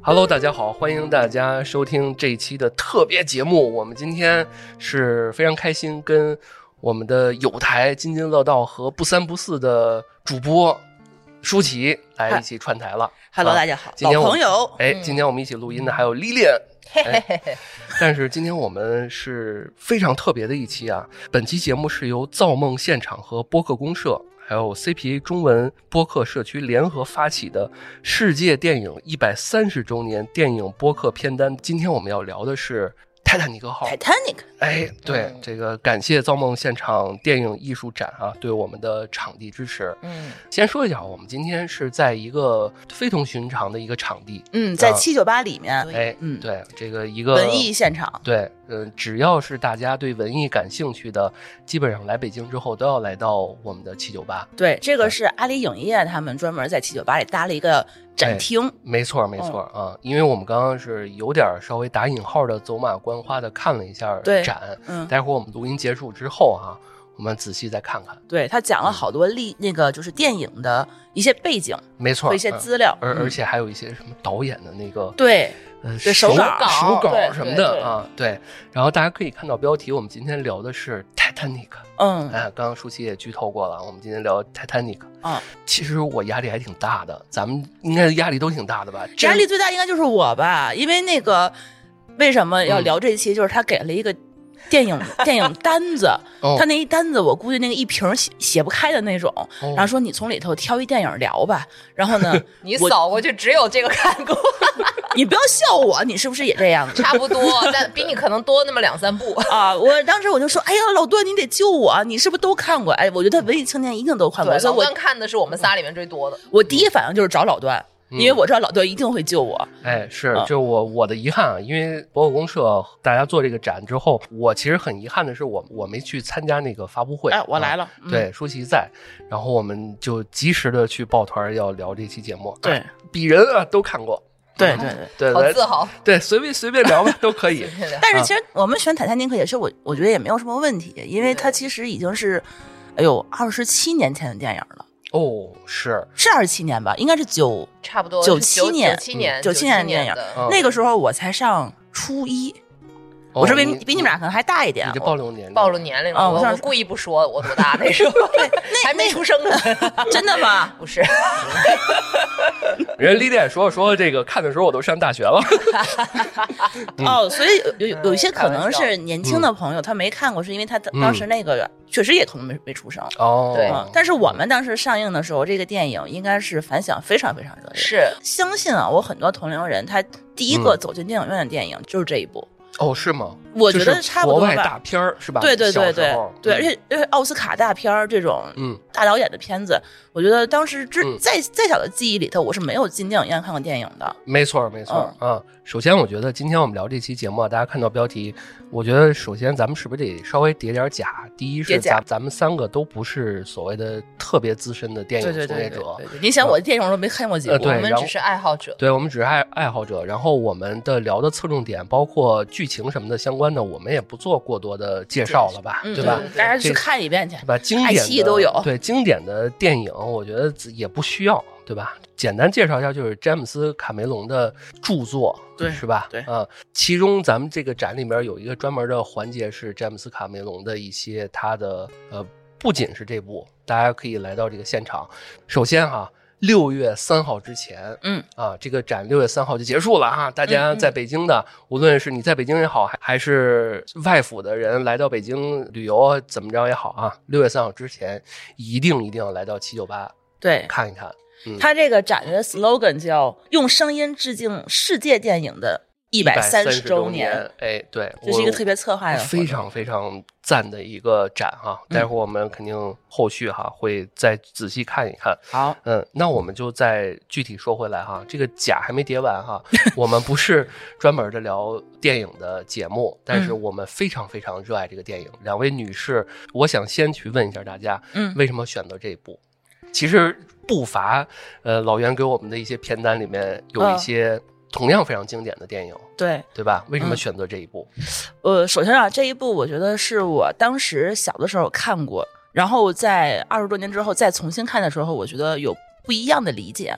Hello， 大家好，欢迎大家收听这一期的特别节目。我们今天是非常开心，跟我们的友台津津乐道和不三不四的主播舒淇来一起串台了。 Hello， 大家好， 今天老朋友。 今天我们一起录音的还有莉莉安。但是今天我们是非常特别的一期啊！本期节目是由造梦现场和播客公社还有 CPA 中文播客社区联合发起的世界电影130周年电影播客片单。今天我们要聊的是泰坦尼克号。 Titanic。 对，这个感谢造梦现场电影艺术展啊，对我们的场地支持。先说一下，我们今天是在一个非同寻常的一个场地。 在798里面。 对，这个一个文艺现场。 对，只要是大家对文艺感兴趣的，基本上来北京之后都要来到我们的798。 对，这个是阿里影业他们专门在798里搭了一个展厅。 没错啊，因为我们刚刚是有点稍微打引号的走马观花的看了一下展。待会儿我们录音结束之后哈，我们仔细再看看。 对，他讲了好多那个就是电影的一些背景， 没错， 和一些资料， 而且还有一些什么导演的那个对手稿什么的啊。对，然后大家可以看到标题，我们今天聊的是 Titanic。刚刚舒淇也剧透过了，我们今天聊 Titanic。其实我压力还挺大的，咱们应该压力都挺大的吧？ 压力最大应该就是我吧，因为那个为什么要聊这期，就是他给了一个电影单子，他那一单子我估计那个一瓶写不开的那种，然后说你从里头挑一电影聊吧，然后呢你扫过去只有这个看过。 你不要笑我，你是不是也这样？ 差不多，但比你可能多那么2-3部啊！我当时我就说，哎呀，老段你得救我，你是不是都看过？哎，我觉得文艺青年一定都看过，所以老段看的是我们仨里面最多的。 我第一反应就是找老段。因为我知道老段一定会救我。 是，就我的遗憾啊，因为博客公社大家做这个展之后，我其实很遗憾的是我没去参加那个发布会。 我来了。 对，舒淇在，然后我们就及时的去抱团要聊这期节目。 对， 鄙人啊都看过。对， 好自豪。 对，随便聊吧，都可以。 但是其实我们选《泰坦尼克》也是我觉得也没有什么问题，因为它其实已经是27年前的电影了。 是 27年吧，应该是差不多 97年 97年的电影。那个时候我才上初一。我是比你们俩可能还大一点。 你这暴露年龄了。我故意不说我多大那时候。还没出生呢。 真的吗？ 不是。 人莉莉说这个看的时候我都上大学了。 所以有一些可能是年轻的朋友他没看过，是因为他当时那个确实也可能没出生。 对。 但是我们当时上映的时候，这个电影应该是反响非常非常热烈。 是， 相信啊，我很多同龄人他第一个走进电影院的电影就是这一部。 是吗？ 我觉得差不多吧。 国外大片是吧？ 对，而且奥斯卡大片这种大导演的片子，我觉得当时再小的记忆里头，我是没有进电影院看过电影的。 没错首先我觉得今天我们聊这期节目啊，大家看到标题，我觉得首先咱们是不是得稍微叠点假？第一是咱们3个都不是所谓的特别资深的电影从业者。 你想我电影都没看过几部， 我们只是爱好者。 对，我们只是爱好者。然后我们的聊的侧重点包括剧情什么的相关的，我们也不做过多的介绍了吧，对吧？ 大家去看一遍去， 对吧？经典的都有。 对，经典的电影我觉得也不需要，对吧？简单介绍一下，就是詹姆斯卡梅隆的著作， 对， 是吧？ 对其中咱们这个展里面有一个专门的环节是詹姆斯卡梅隆的一些他的不仅是这部，大家可以来到这个现场。首先6月3号之前，这个展6月3号就结束了哈。大家在北京的，无论是你在北京也好，还是外府的人来到北京旅游怎么着也好啊，6月3号之前一定要来到798， 对， 看一看。 他这个展的 slogan 叫“用声音致敬世界电影的130周年”。 对， 这是一个特别策划的， 非常非常赞的一个展哈。待会儿我们肯定后续会再仔细看一看。 好， 那我们就再具体说回来哈，这个甲还没叠完哈。我们不是专门的聊电影的节目，但是我们非常非常热爱这个电影。2位女士，我想先去问一下大家，为什么选择这一部？其实不乏老袁给我们的一些片单里面有一些同样非常经典的电影，对吧？为什么选择这一部？ 首先这一部我觉得是我当时小的时候看过，然后在20多年之后再重新看的时候，我觉得有不一样的理解。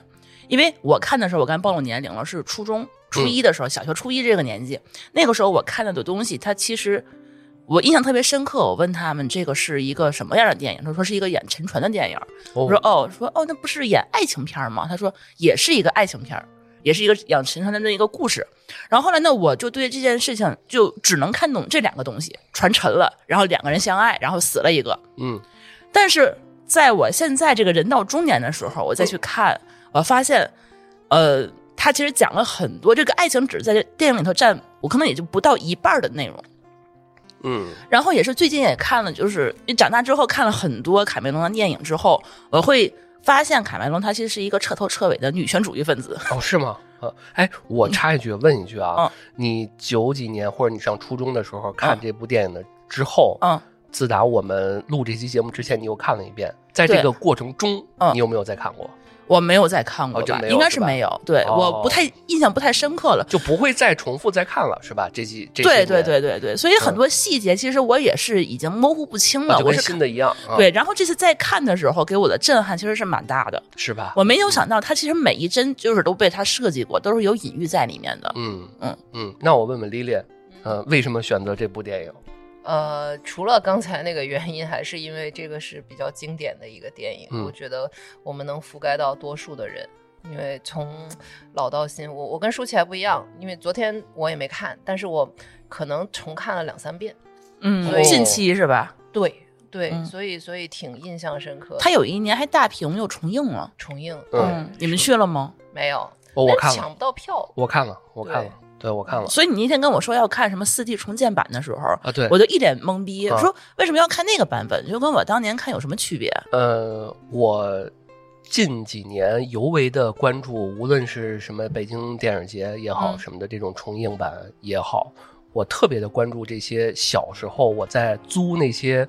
因为我看的时候，我刚暴露年龄了，是初中初一的时候，小学初一这个年纪，那个时候我看到的东西，它其实我印象特别深刻。我问他们这个是一个什么样的电影，他说是一个演沉船的电影。我说那不是演爱情片吗？他说也是一个爱情片，也是一个演沉船的那一个故事。然后后来呢，我就对这件事情就只能看懂这两个东西，船沉了，然后两个人相爱，然后死了一个。但是在我现在这个人到中年的时候，我再去看，我发现他其实讲了很多，这个爱情只在这电影里头占我可能也就不到一半的内容。然后也是最近也看了，就是你长大之后看了很多卡梅隆的电影之后，我会发现卡梅隆他其实是一个彻头彻尾的女权主义分子。 是吗？我插一句问一句啊，你90几年或者你上初中的时候看这部电影的之后，自打我们录这期节目之前，你又看了一遍，在这个过程中，你有没有再看过？ 我没有再看过吧，应该是没有。对，我印象不太深刻了， 就不会再重复再看了，是吧？这对，所以很多细节其实我也是已经模糊不清了， 就跟新的一样。 对，然后这次再看的时候，给我的震撼其实是蛮大的， 是吧？ 我没有想到，他其实每一帧就是都被他设计过，都是有隐喻在里面的。 那我问问莉莉，为什么选择这部电影？ 除了刚才那个原因，还是因为这个是比较经典的一个电影，我觉得我们能覆盖到多数的人，因为从老到新，我跟舒淇还不一样，因为昨天我也没看，但是我可能重看了2-3遍。 近期是吧？ 对，所以挺印象深刻。 他有一年还大屏又重映了。你们去了吗？ 没有， 我看了， 抢不到票。 我看了。对，我看了。 所以你那天跟我说要看什么4D 重建版的时候对， 我就一脸懵逼，说为什么要看那个版本？就跟我当年看有什么区别？ 我近几年尤为的关注，无论是什么北京电影节也好，什么的这种重映版也好，我特别的关注这些小时候我在租那些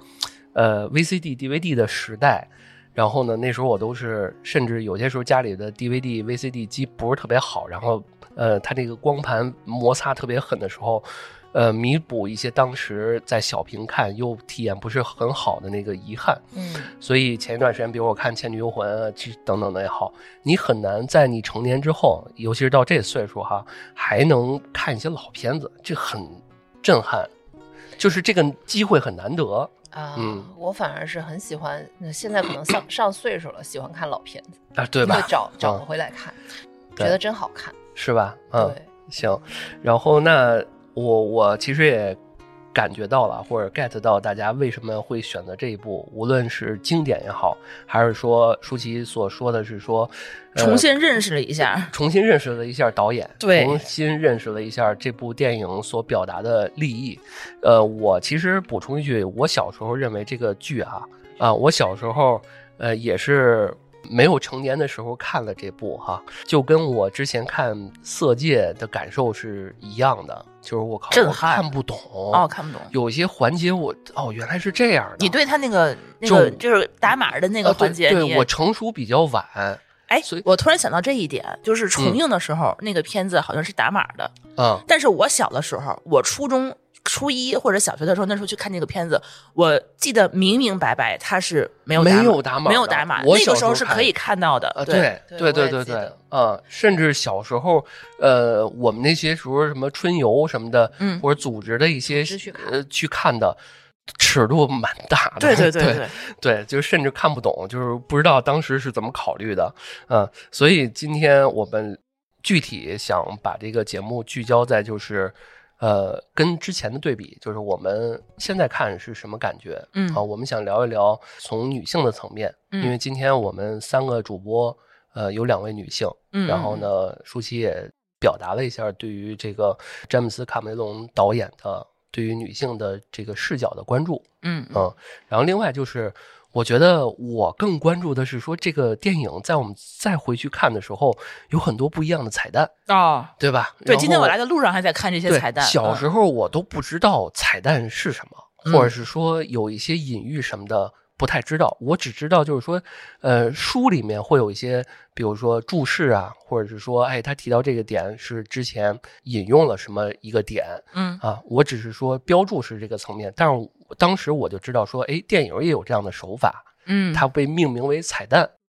VCD、DVD 的时代。然后呢，那时候我都是，甚至有些时候家里的 DVD、VCD 机不是特别好，然后它这个光盘摩擦特别狠的时候，弥补一些当时在小屏看又体验不是很好的那个遗憾。所以前一段时间，比如我看《倩女幽魂》等等的也好，你很难在你成年之后，尤其是到这岁数哈，还能看一些老片子，这很震撼，就是这个机会很难得。 我反而是很喜欢，现在可能上岁数了，喜欢看老片子对吧？ 会找回来看，觉得真好看， 是吧？ 对， 行。然后那我其实也感觉到了，或者 get 到大家为什么会选择这一部，无论是经典也好，还是说舒淇所说的是说重新认识了一下导演， 对， 重新认识了一下这部电影所表达的利益。我其实补充一句，我小时候认为这个剧我小时候也是没有成年的时候看了这部就跟我之前看《色戒》的感受是一样的，就是我靠， 震撼， 看不懂看不懂， 有一些环节我原来是这样的。 你对他那个就是打码的那个环节， 对我成熟比较晚。 所以我突然想到这一点，就是重映的时候，那个片子好像是打码的。但是我小的时候，我初中初一或者小学的时候，那时候去看那个片子，我记得明明白白，它是没有打码，那个时候是可以看到的。 对，甚至小时候，我们那些时候什么春游什么的，或者组织的一些去看的。尺度蛮大的，对，就甚至看不懂，就是不知道当时是怎么考虑的，所以今天我们具体想把这个节目聚焦在就是跟之前的对比，就是我们现在看是什么感觉。我们想聊一聊从女性的层面，因为今天我们3个主播有2位女性，然后呢舒淇也表达了一下对于这个詹姆斯卡梅隆导演的对于女性的这个视角的关注。然后另外就是我觉得我更关注的是说这个电影在我们再回去看的时候有很多不一样的彩蛋对吧？ 对，今天我来的路上还在看这些彩蛋。 小时候我都不知道彩蛋是什么，或者是说有一些隐喻什么的不太知道，我只知道就是说书里面会有一些比如说注释或者是说他提到这个点是之前引用了什么一个点我只是说标注是这个层面，但是当时我就知道说电影也有这样的手法它被命名为彩蛋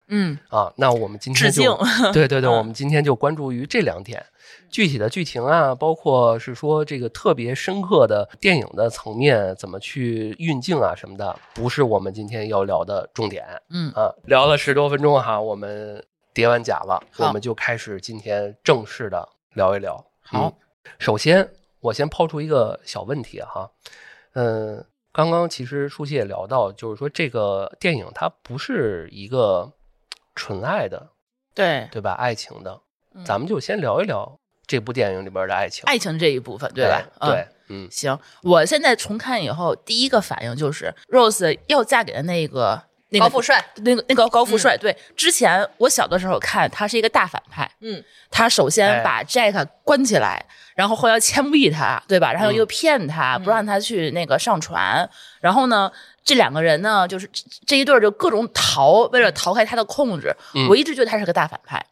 那我们今天就对，我们今天就关注于这2点。具体的剧情啊，包括是说这个特别深刻的电影的层面怎么去运镜啊什么的，不是我们今天要聊的重点。聊了10多分钟哈，我们叠完甲了，我们就开始今天正式的聊一聊。 好， 首先我先抛出一个小问题哈，刚刚其实舒淇也聊到，就是说这个电影它不是一个纯爱的，对吧？爱情的，咱们就先聊一聊这部电影里边的爱情这一部分，对吧？ 对， 行。我现在重看以后，第一个反应就是 Rose 要嫁给的那个高富帅， 那个高富帅。对，之前我小的时候看他是一个大反派，他首先把 Jack 关起来，然后后来枪毙他，对吧？然后又骗他，不让他去那个上船，然后呢，这2个人呢，就是这一对就各种逃，为了逃开他的控制。我一直觉得他是个大反派。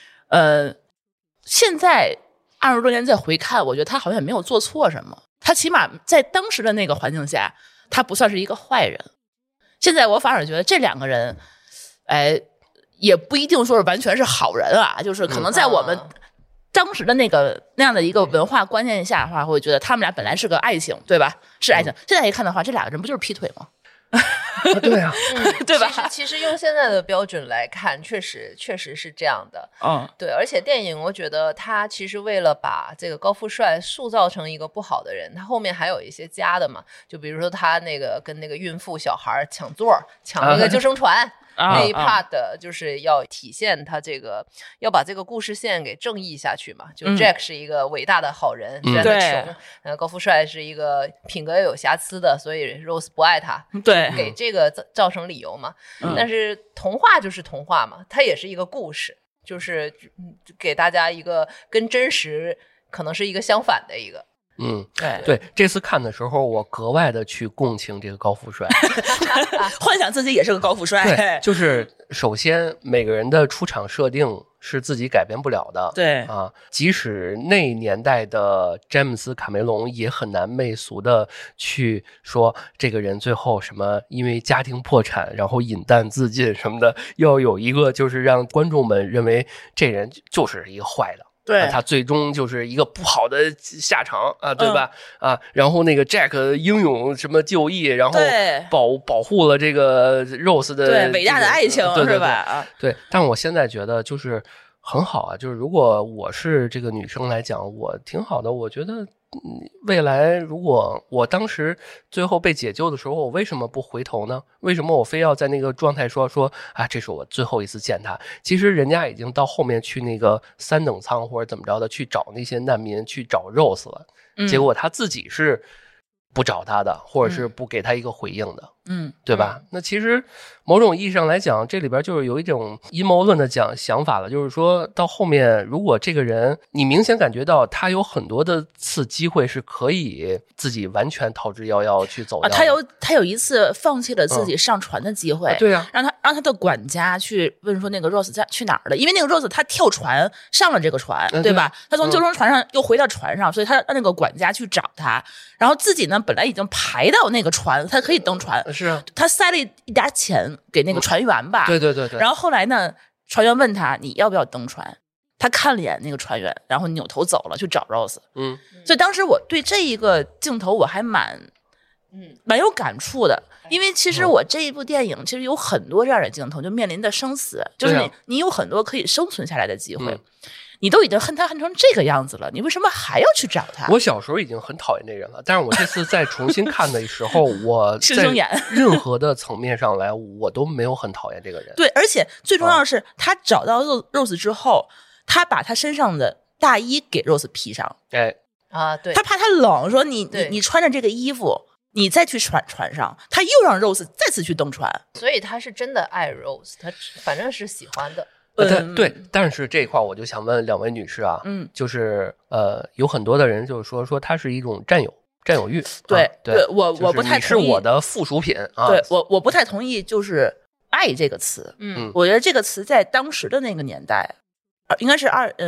现在20多年再回看，我觉得他好像也没有做错什么，他起码在当时的那个环境下，他不算是一个坏人。现在我反而觉得这2个人，也不一定说是完全是好人啊，就是可能在我们当时的那样的一个文化观念下的话，会觉得他们俩本来是个爱情，对吧？是爱情。现在一看的话，这2个人不就是劈腿吗？ 对啊， 对吧？ 其实用现在的标准来看，确实是这样的。对，而且电影我觉得他其实为了把这个高富帅塑造成一个不好的人，他后面还有一些加的嘛，就比如说他那个跟那个孕妇小孩抢座，抢那个救生船。那一 part 就是要体现他这个要把这个故事线给正义下去嘛，就 Jack 是一个伟大的好人，虽然他穷，高富帅是一个品格有瑕疵的，所以 Rose 不爱他， 对， 给这个造成理由嘛。但是童话就是童话嘛，它也是一个故事，就是给大家一个跟真实可能是一个相反的一个。 对，这次看的时候，我格外的去共情这个高富帅， 幻想自己也是个高富帅。 对，就是首先每个人的出场设定是自己改变不了的， 对啊，即使那年代的詹姆斯·卡梅隆也很难媚俗的去说这个人最后什么因为家庭破产然后饮弹自尽什么的，要有一个就是让观众们认为这人就是一个坏的。 对， 他最终就是一个不好的下场啊，对吧？然后那个 Jack 英勇什么就义，然后保护了这个 Rose 的对伟大的爱情， 对是吧？ 对，但我现在觉得就是很好啊，就是如果我是这个女生来讲，我挺好的，我觉得。未来如果我当时最后被解救的时候，我为什么不回头呢？为什么我非要在那个状态说啊，这是我最后一次见他？其实人家已经到后面去那个3等舱或者怎么着的去找那些难民，去找 Rose 了，结果他自己是不找他的，或者是不给他一个回应的，对吧？那其实某种意义上来讲，这里边就是有一种阴谋论的想法了，就是说到后面，如果这个人你明显感觉到他有很多的次机会是可以自己完全逃之夭夭去走的， 他有一次放弃了自己上船的机会， 对啊， 让他的管家去问说那个 Rose 去哪儿了，因为那个 Rose 他跳船上了这个船，对吧？他从救生船上又回到船上，所以他让那个管家去找他，然后自己呢本来已经排到那个船，他可以登船， 是啊， 他塞了一沓钱给那个船员吧， 对， 然后后来呢，船员问他你要不要登船，他看了一眼那个船员，然后扭头走了去找 Rose。所以当时我对这一个镜头我还蛮有感触的，因为其实我这一部电影其实有很多这样的镜头，就面临的生死，就是你有很多可以生存下来的机会。你都已经恨他恨成这个样子了，你为什么还要去找他？ 我小时候已经很讨厌这人了，但是我这次再重新看的时候，我在任何的层面上来，我都没有很讨厌这个人。 对，而且最重要的是，他找到 Rose 之后，他把他身上的大衣给 Rose 披上。 对， 他怕他冷，说你穿着这个衣服，你再去船上，他又让 Rose 再次去登船。 所以他是真的爱 Rose， 他反正是喜欢的。 对，但是这一块我就想问两位女士啊，就是有很多的人就是说它是一种占有欲， 对，我不太同意， 你是我的附属品啊， 对，我不太同意，就是爱这个词，我觉得这个词在当时的那个年代，应该是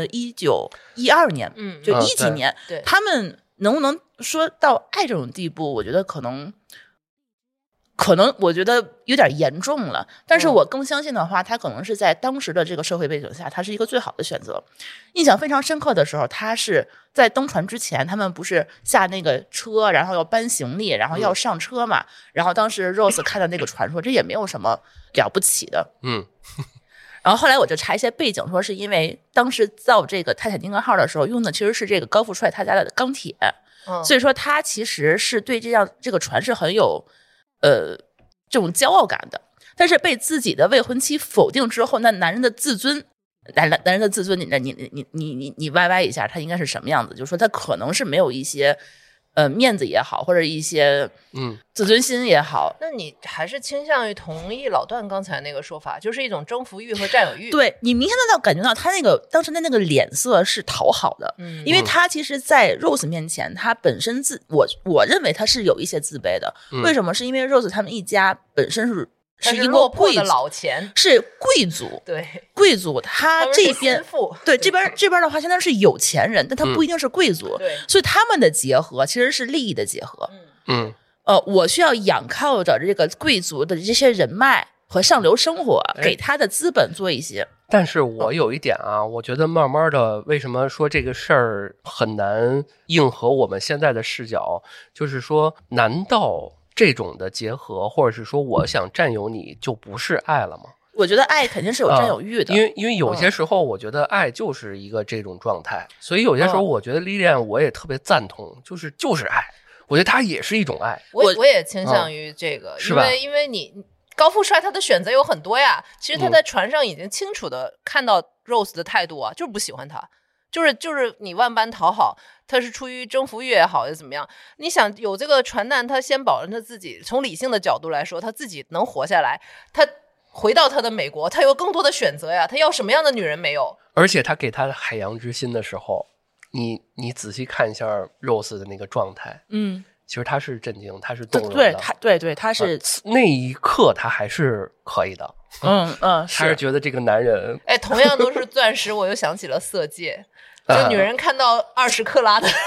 1912年，就10几年， 对， 他们能不能说到爱这种地步，我觉得可能可能我觉得有点严重了，但是我更相信的话，他可能是在当时的这个社会背景下，他是一个最好的选择。印象非常深刻的时候，他是在登船之前，他们不是下那个车，然后要搬行李，然后要上车嘛。然后当时 Rose 看到那个船说，这也没有什么了不起的。然后后来我就查一些背景，说是因为当时造这个泰坦尼克号的时候用的其实是这个高富帅他家的钢铁，所以说他其实是对这个船是很有这种骄傲感的。但是被自己的未婚妻否定之后，那男人的自尊，男人的自尊，你歪歪一下，他应该是什么样子？就是说他可能是没有一些面子也好，或者一些自尊心也好。 那你还是倾向于同意老段刚才那个说法，就是一种征服欲和占有欲。 对，你明显的感觉到他那个当时的那个脸色是讨好的，因为他其实在 Rose 面前，他本身我认为他是有一些自卑的。为什么？是因为 Rose 他们一家本身是一个贵族， 老钱是贵族， 对， 贵族，他这边对这边的话，相当于是有钱人，但他不一定是贵族， 对， 所以他们的结合其实是利益的结合。我需要仰靠着这个贵族的这些人脉和上流生活，给他的资本做一些。 但是我有一点啊，我觉得慢慢的，为什么说这个事儿很难应和我们现在的视角，就是说，难道这种的结合，或者是说我想占有你就不是爱了吗？ 我觉得爱肯定是有占有欲的， 因为有些时候我觉得爱就是一个这种状态，所以有些时候我觉得莉莉安我也特别赞同，就是爱，我觉得它也是一种爱。 我也倾向于这个，因为你高富帅他的选择有很多呀，其实他在船上已经清楚的看到 Rose 的态度啊，就是不喜欢他，就是你万般讨好，他是出于征服欲也好，又怎么样？你想有这个船难，他先保证他自己，从理性的角度来说，他自己能活下来，他回到他的美国，他有更多的选择呀，他要什么样的女人没有？而且他给他的海洋之心的时候，你仔细看一下 Rose 的那个状态，其实他是震惊，他是动容的， 对，他是那一刻他还是可以的，他是觉得这个男人， 同样都是钻石，我又想起了色戒，就女人看到20克拉的。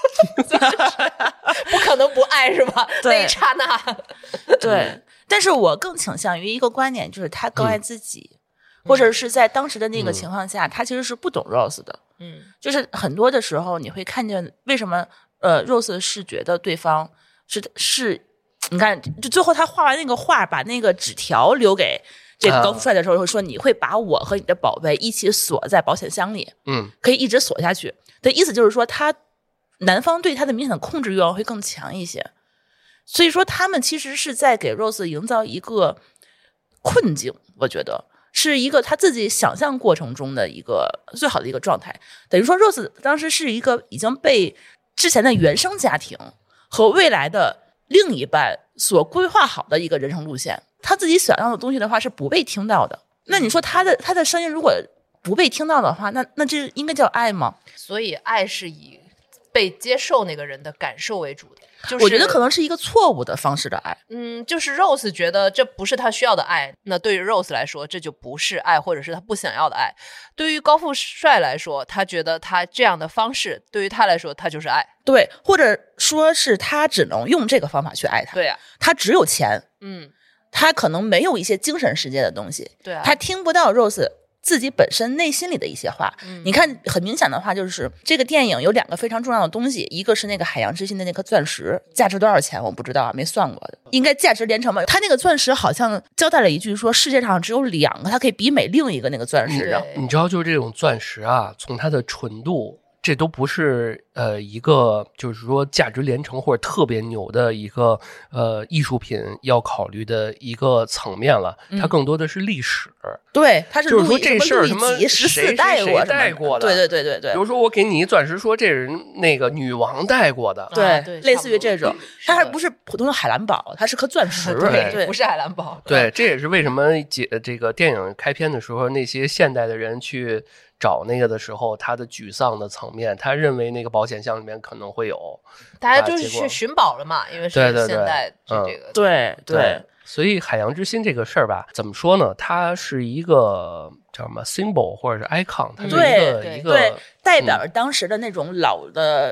不可能不爱是吧？那一刹那， 对。但是我更倾向于一个观点，就是他更爱自己，或者是在当时的那个情况下，他其实是不懂 Rose 的。就是很多的时候你会看见为什么Rose 是觉得对方是，你看，就最后他画完那个画，把那个纸条留给这个高富帅的时候，说你会把我和你的宝贝一起锁在保险箱里，可以一直锁下去。的意思就是说，男方对他的明显的控制欲望会更强一些。所以说他们其实是在给 Rose 营造一个困境，我觉得是一个他自己想象过程中的一个最好的一个状态。等于说 Rose 当时是一个已经被之前的原生家庭和未来的另一半所规划好的一个人生路线，他自己想要的东西的话是不被听到的。那你说他的声音如果不被听到的话，那这应该叫爱吗？ 所以爱是以被接受那个人的感受为主的。 我觉得可能是一个错误的方式的爱。 就是 Rose 觉得这不是他需要的爱，那对于 Rose 来说这就不是爱，或者是他不想要的爱。对于高富帅来说，他觉得他这样的方式对于他来说他就是爱。 对，或者说是他只能用这个方法去爱他。 对啊， 他只有钱，他可能没有一些精神世界的东西。 对啊， 他听不到 Rose自己本身内心里的一些话。你看很明显的话，就是这个电影有2个非常重要的东西，一个是那个海洋之心的那颗钻石，价值多少钱我不知道，没算过的，应该价值连城吧。他那个钻石好像交代了一句说世界上只有2个它可以媲美另一个那个钻石。 你知道就是这种钻石啊，从它的纯度，这都不是一个就是说价值连城或者特别牛的一个艺术品要考虑的一个层面了，它更多的是历史。 对，它是就是说这事儿什么 14代过带过的。 对。 比如说我给你一钻石，说这是那个女王带过的。 对，类似于这种，它还不是普通的海蓝宝，它是颗钻石。 对，不是海蓝宝。 对，这也是为什么这个电影开篇的时候，那些现代的人去找那个的时候，他的沮丧的层面，他认为那个保险箱里面可能会有， 大家就是去寻宝了嘛，因为是现代这个。 对。 所以海洋之心这个事儿吧，怎么说呢？它是一个叫什么 symbol 或者是 icon， 它是一个对代表着当时的那种老的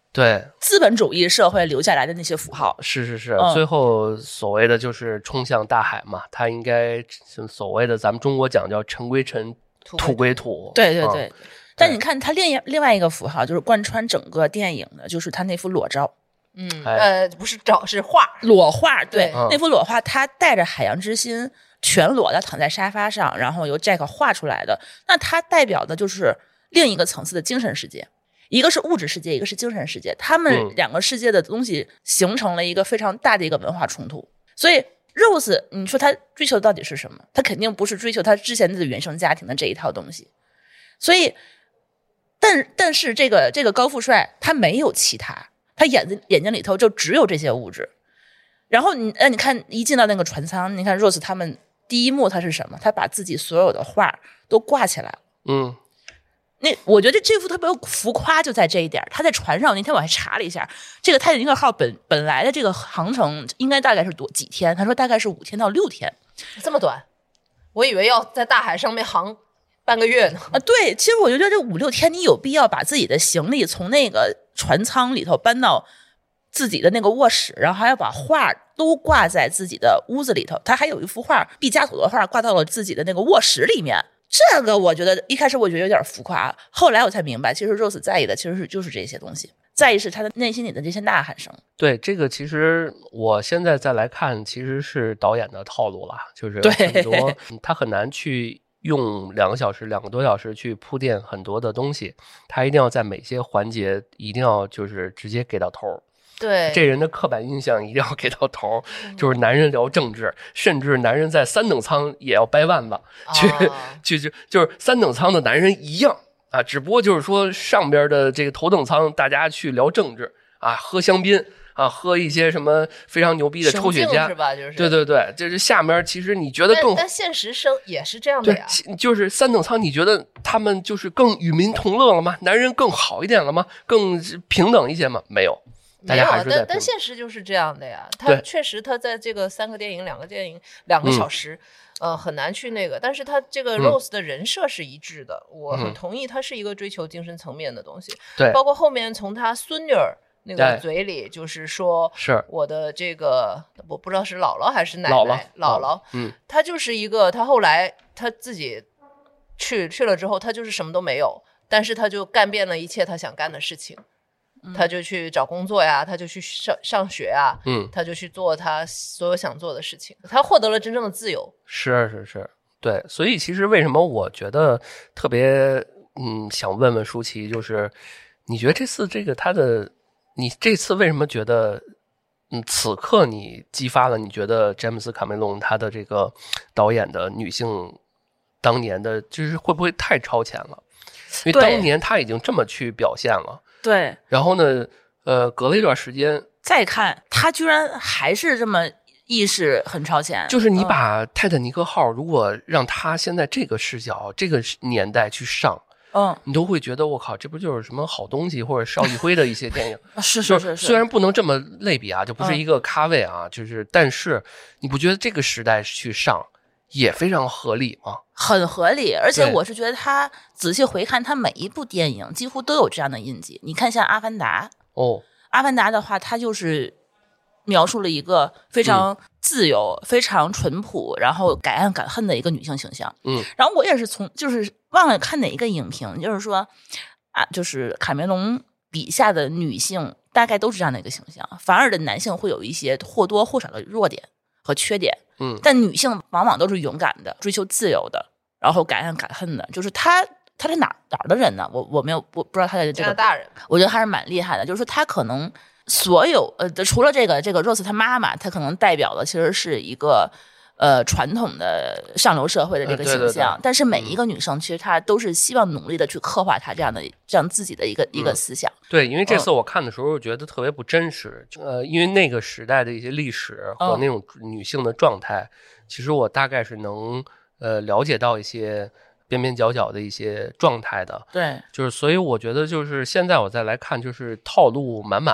对， 资本主义社会留下来的那些符号。 是，最后所谓的就是冲向大海嘛，它应该所谓的咱们中国讲叫尘归尘，土归土。 对。但你看它另外一个符号，就是贯穿整个电影的，就是他那幅裸照。 不是照，是画， 裸画。对，那幅裸画，他带着海洋之心，全裸的躺在沙发上，然后由 Jack 画出来的。那它代表的就是另一个层次的精神世界，一个是物质世界，一个是精神世界。他们两个世界的东西形成了一个非常大的一个文化冲突。所以 Rose， 你说他追求的到底是什么？他肯定不是追求他之前的原生家庭的这一套东西。所以，但是这个高富帅他没有其他。他眼睛里头就只有这些物质，然后你看一进到那个船舱，你看 Rose 他们第一幕他是什么？他把自己所有的画都挂起来了。那我觉得这幅特别浮夸就在这一点。他在船上那天我还查了一下，这个泰坦尼克号本来的这个航程应该大概是几天？他说大概是5天到6天， 这么短？我以为要在大海上面航半个月呢。 对，其实我觉得这5、6天你有必要把自己的行李从那个船舱里头搬到自己的那个卧室，然后还要把画都挂在自己的屋子里头。他还有一幅画，毕加索的画挂到了自己的那个卧室里面。这个我觉得一开始我觉得有点浮夸，后来我才明白，其实 Rose 在意的其实就是这些东西，在意是他的内心里的这些呐喊声。 对，这个其实我现在再来看，其实是导演的套路了，就是很多他很难去用2个小时、2个多小时去铺垫很多的东西，他一定要在每些环节一定要就是直接给到头。 对， 这人的刻板印象一定要给到头，就是男人聊政治，甚至男人在3等舱也要掰腕子，就是3等舱的男人一样啊，只不过就是说上边的这个头等舱大家去聊政治啊，喝香槟啊，喝一些什么非常牛逼的抽雪茄是吧？就是对，就是下面其实你觉得更， 但现实生也是这样的呀。 就是3等舱，你觉得他们就是更与民同乐了吗？男人更好一点了吗？更平等一些吗？没有。大家还是但现实就是这样的呀。他确实他在这个3个电影、2个电影2个小时，很难去那个。但是他这个 Rose 的人设是一致的，我很同意，他是一个追求精神层面的东西。 对， 包括后面从他孙女儿那个嘴里，就是说， 是我的这个我不知道是姥姥还是奶奶， 姥姥，他就是一个，他后来他自己去了之后，他就是什么都没有，但是他就干遍了一切他想干的事情。他就去找工作呀，他就去上学啊，他就去做他所有想做的事情，他获得了真正的自由。 是，对，所以其实为什么我觉得特别想问问舒淇，就是你觉得这次这个你这次为什么觉得此刻你激发了你觉得詹姆斯卡梅隆他的这个导演的女性当年的就是会不会太超前了？因为当年他已经这么去表现了。 对， 然后呢，隔了一段时间再看，他居然还是这么意识很超前。 就是你把泰坦尼克号，如果让他现在这个视角、这个年代去上，你都会觉得我靠，这不就是什么好东西或者邵艺辉的一些电影？ 是， 虽然不能这么类比啊，就不是一个咖位啊，就是但是你不觉得这个时代去上也非常合理吗？ 很合理，而且我是觉得他仔细回看他每一部电影几乎都有这样的印记。你看像阿凡达，阿凡达的话他就是描述了一个非常自由、非常淳朴，然后敢爱敢恨的一个女性形象。然后我也是就是忘了看哪一个影评，就是说啊，就是卡梅隆笔下的女性大概都是这样的一个形象，反而的男性会有一些或多或少的弱点和缺点。但女性往往都是勇敢的，追求自由的，然后敢爱敢恨的。就是他是哪儿的人呢？我不知道他的这个加拿大人， 我觉得还是蛮厉害的。就是说他可能所有除了这个 Rose 他妈妈，他可能代表的其实是一个传统的上流社会的这个形象， 对， 但是每一个女生其实她都是希望努力的去刻画她这样自己的一个思想。 对，因为这次我看的时候我觉得特别不真实，因为那个时代的一些历史和那种女性的状态，其实我大概是能了解到一些边边角角的一些状态的。 对， 就是所以我觉得就是现在我再来看，就是套路满满。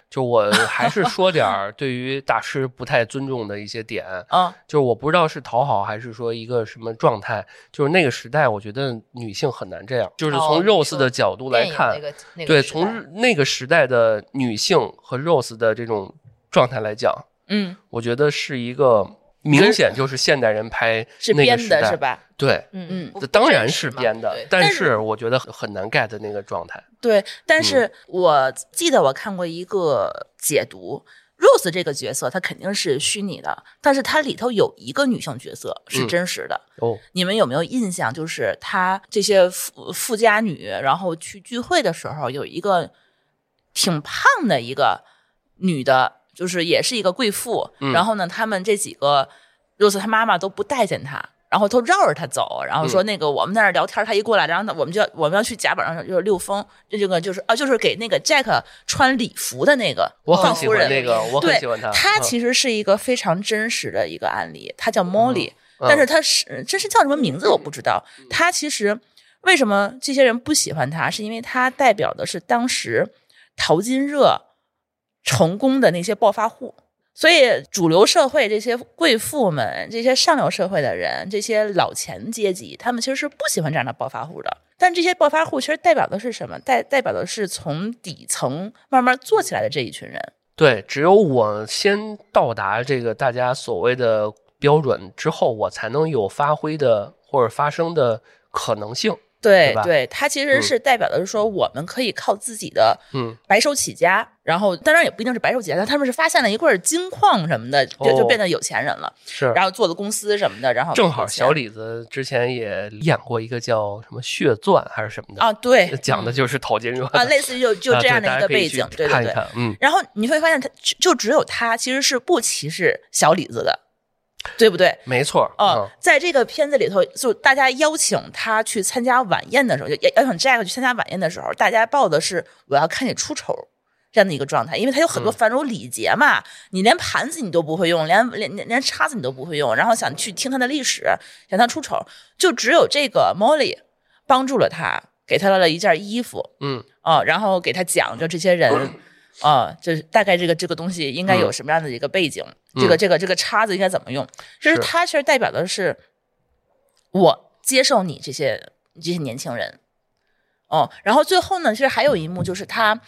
就我还是说点对于大师不太尊重的一些点就是我不知道是讨好还是说一个什么状态，就是那个时代我觉得女性很难这样，就是从 Rose 的角度来看，对，从那个时代的女性和 Rose 的这种状态来讲，我觉得是一个明显就是现代人拍那个时代是编的是吧？ 对，这当然是编的，但是我觉得很难 get 那个状态。 对，但是我记得我看过一个解读，Rose 这个角色她肯定是虚拟的，但是它里头有一个女性角色是真实的。你们有没有印象？就是她这些富家女，然后去聚会的时候，有一个挺胖的一个女的，就是也是一个贵妇。然后呢，他们这几个 Rose 她妈妈都不待见她。然后都绕着他走，然后说那个我们在那聊天，他一过来，然后我们要去甲板上就是溜风，这个就是给那个 Jack 穿礼服的那个， 我很喜欢那个，我很喜欢他。 他其实是一个非常真实的一个案例，他叫 Molly，但是他真是叫什么名字我不知道。他其实为什么这些人不喜欢他，是因为他代表的是当时淘金热成功的那些暴发户。所以主流社会这些贵妇们，这些上流社会的人，这些老钱阶级，他们其实是不喜欢这样的暴发户的。但这些暴发户其实代表的是什么？代表的是从底层慢慢做起来的这一群人。 对，只有我先到达这个大家所谓的标准之后，我才能有发挥的或者发生的可能性。 对，它其实是代表的是说，我们可以靠自己的白手起家，然后当然也不一定是白手起家，他们是发现了一块金矿什么的，就变得有钱人了， 是， 然后做了公司什么的，然后正好小李子之前也演过一个叫什么血钻还是什么的啊，对， 讲的就是淘金热类似于就这样的一个背景，对，然后你会发现他就只有他其实是不歧视小李子的。对不对？ 没错。 在这个片子里头，就大家邀请他去参加晚宴的时候，邀请 Jack 去参加晚宴的时候，大家抱的是我要看你出丑这样的一个状态，因为他有很多繁缛礼节嘛，你连盘子你都不会用，连叉子你都不会用，然后想去听他的历史，想他出丑，就只有这个 Molly 帮助了他，给他了一件衣服，然后给他讲就这些人。就是大概这个东西应该有什么样的一个背景，这个叉子应该怎么用，就是它其实代表的是我接受你这些年轻人。然后最后呢，其实还有一幕就是他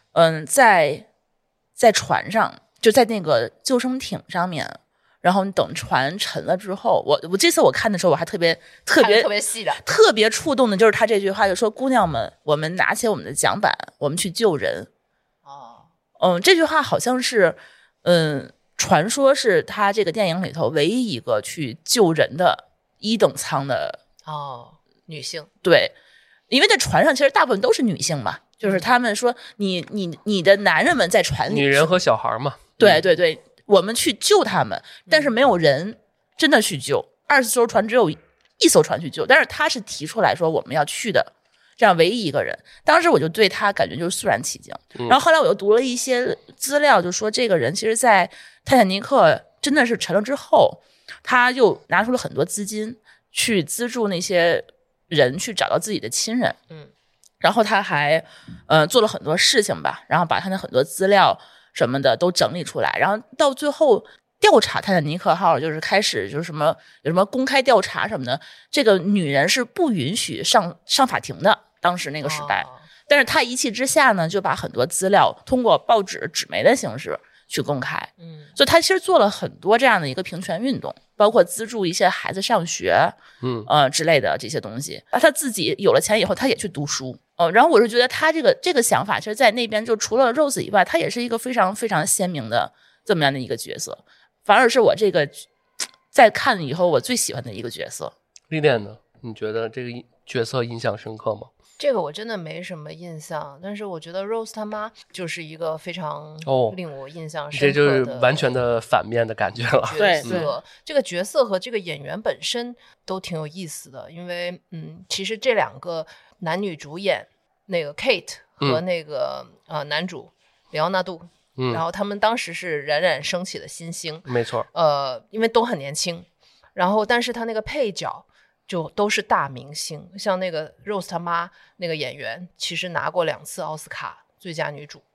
在船上，就在那个救生艇上面，然后等船沉了之后，我这次我看的时候我还特别细的， 特别触动的就是他这句话，就说姑娘们，我们拿起我们的桨板，我们去救人。这句话好像是，传说是他这个电影里头唯一一个去救人的一等舱的女性。 对，因为在船上其实大部分都是女性嘛，就是他们说你的男人们在船里， 女人和小孩嘛。 对，我们去救他们，但是没有人真的去救。20艘船只有1艘船去救，但是他是提出来说我们要去的。这样唯一一个人，当时我就对他感觉就是肃然起敬。然后后来我又读了一些资料，就说这个人其实在泰坦尼克真的是沉了之后，他又拿出了很多资金去资助那些人去找到自己的亲人。然后他还做了很多事情吧，然后把他的很多资料什么的都整理出来，然后到最后调查泰坦尼克号，就是开始就是有什么公开调查什么的，这个女人是不允许上法庭的。当时那个时代，但是他一气之下呢，就把很多资料通过报纸、纸媒的形式去公开。所以他其实做了很多这样的一个平权运动，包括资助一些孩子上学，之类的这些东西。他自己有了钱以后，他也去读书。然后我是觉得他这个想法，其实在那边就除了 Rose 以外，他也是一个非常非常鲜明的这么样的一个角色，反而是我这个在看以后我最喜欢的一个角色。 历练呢？你觉得这个角色印象深刻吗？ 这个我真的没什么印象，但是我觉得 Rose 他妈就是一个非常令我印象深刻的， 这就是完全的反面的感觉了。 对，这个角色和这个演员本身都挺有意思的，因为其实这两个男女主演，那个 Kate 和那个男主里奥纳度，然后他们当时是冉冉升起的新星， 没错。 因为都很年轻，然后但是他那个配角就都是大明星，像那个 Rose 他妈那个演员，其实拿过2次奥斯卡最佳女主。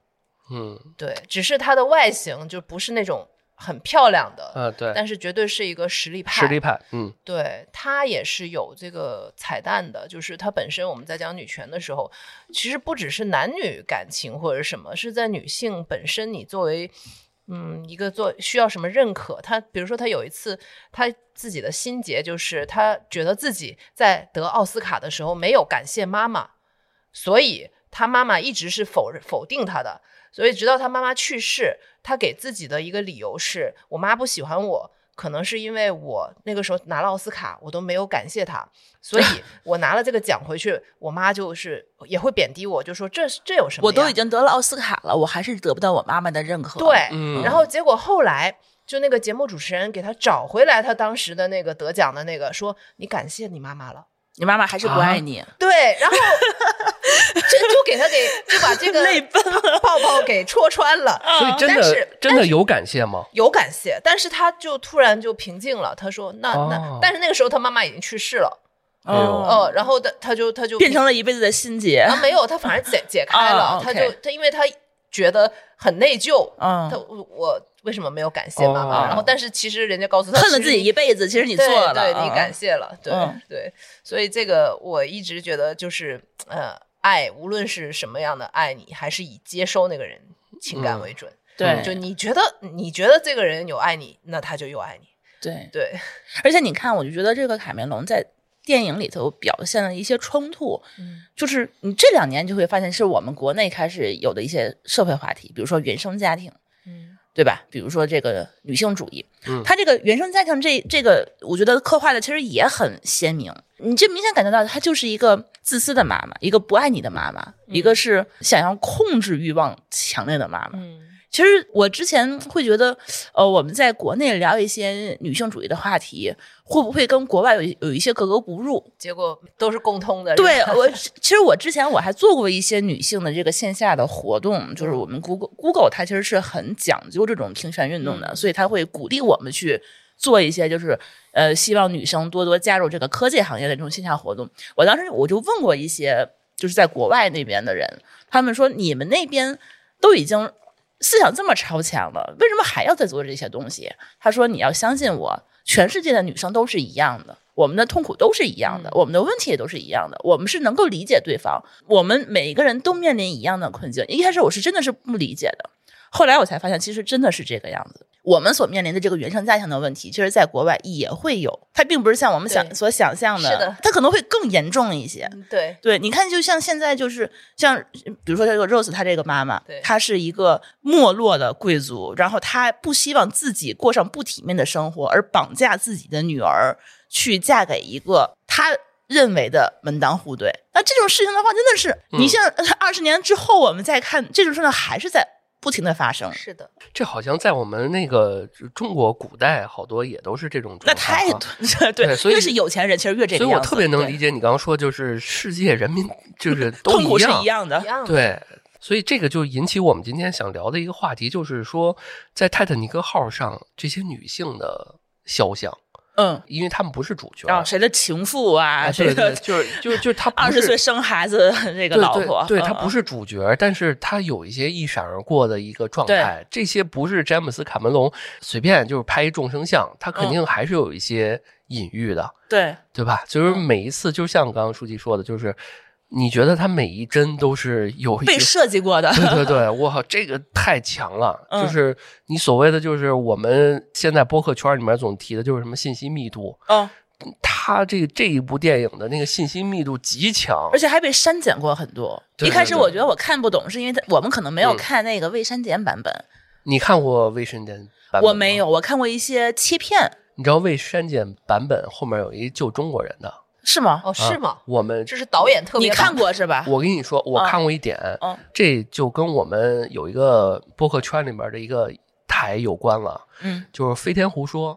对，只是她的外形就不是那种很漂亮的， 对， 但是绝对是一个实力派。 实力派， 对，她也是有这个彩蛋的，就是她本身我们在讲女权的时候，其实不只是男女感情或者什么，是在女性本身，你作为一个需要什么认可。她比如说她有一次她自己的心结，就是她觉得自己在得奥斯卡的时候没有感谢妈妈，所以她妈妈一直是否定她的，所以直到她妈妈去世，她给自己的一个理由是我妈不喜欢我，可能是因为我那个时候拿了奥斯卡我都没有感谢她，所以我拿了这个奖回去我妈就是也会贬低我，就说这有什么呀， 我都已经得了奥斯卡了，我还是得不到我妈妈的认可。 对，然后结果后来就那个节目主持人给他找回来他当时的那个得奖的那个，说你感谢你妈妈了， 你妈妈还是不爱你。 对，然后就给他就把这个泪奔了， 泡泡给戳穿了。 所以真的有感谢吗？ 有感谢，但是他就突然就平静了。他说但是那个时候他妈妈已经去世了。然后他就变成了一辈子的心结。 没有，他反而解开了。他因为他觉得很内疚。我为什么没有感谢妈妈？然后但是其实人家告诉他， 恨了自己一辈子，其实你做了， 对，你感谢了，对。所以这个我一直觉得就是爱，无论是什么样的爱，你还是以接收那个人情感为准。 对， 就你觉得这个人有爱你，那他就有爱你。对， 而且你看，我就觉得这个卡梅隆在电影里头表现了一些冲突，就是你这2年就会发现是我们国内开始有的一些社会话题，比如说原生家庭，对吧？比如说这个女性主义，它这个原生家庭这个，我觉得刻画的其实也很鲜明。你就明显感觉到，她就是一个自私的妈妈，一个不爱你的妈妈，一个是想要控制欲望强烈的妈妈。其实我之前会觉得，我们在国内聊一些女性主义的话题，会不会跟国外有一些格格不入？ 结果都是共通的。 对，其实我之前还做过一些女性的这个线下的活动，就是我们 Google 它其实是很讲究这种平权运动的，所以它会鼓励我们去做一些就是希望女生多多加入这个科技行业的这种线下活动。我当时我就问过一些就是在国外那边的人，他们说你们那边都已经思想这么超前了，为什么还要再做这些东西？他说你要相信我，全世界的女生都是一样的，我们的痛苦都是一样的，我们的问题也都是一样的，我们是能够理解对方，我们每一个人都面临一样的困境。一开始我是真的是不理解的，后来我才发现其实真的是这个样子。我们所面临的这个原生家庭的问题，其实在国外也会有，它并不是像我们所想象的， 是的， 它可能会更严重一些。 对， 你看，就像现在就是像比如说这个 Rose 她这个妈妈，她是一个没落的贵族，然后她不希望自己过上不体面的生活，而绑架自己的女儿去嫁给一个她认为的门当户对。那这种事情的话，真的是你像20年之后我们再看这种事情还是在不停的发生。 是的， 这好像在我们那个中国古代好多也都是这种状态。 那太对，所以越是有钱人其实越这个样子。 所以我特别能理解你刚刚说，就是世界人民就是都痛苦是一样的。 对，所以这个就引起我们今天想聊的一个话题，就是说在泰坦尼克号上这些女性的肖像。因为他们不是主角谁的情妇啊， 对，就是他 20岁生孩子这个老婆， 对，他不是主角，但是他有一些一闪而过的一个状态。这些不是詹姆斯卡梅隆随便就是拍一众生相，他肯定还是有一些隐喻的，对吧？就是每一次，就像刚刚书记说的，就是你觉得他每一帧都是有被设计过的。 对，我靠，这个太强了。就是你所谓的，就是我们现在播客圈里面总提的就是什么信息密度。他这一部电影的那个信息密度极强， 而且还被删减过很多。一开始我觉得我看不懂，是因为我们可能没有看那个未删减版本。 你看过未删减版本吗？ 我没有，我看过一些切片。 你知道未删减版本后面有一救中国人的？ 是吗？ 是吗？ 我们这是导演特别， 你看过是吧？ 我跟你说，我看过一点，这就跟我们有一个播客圈里面的一个台有关了，就是飞天胡说，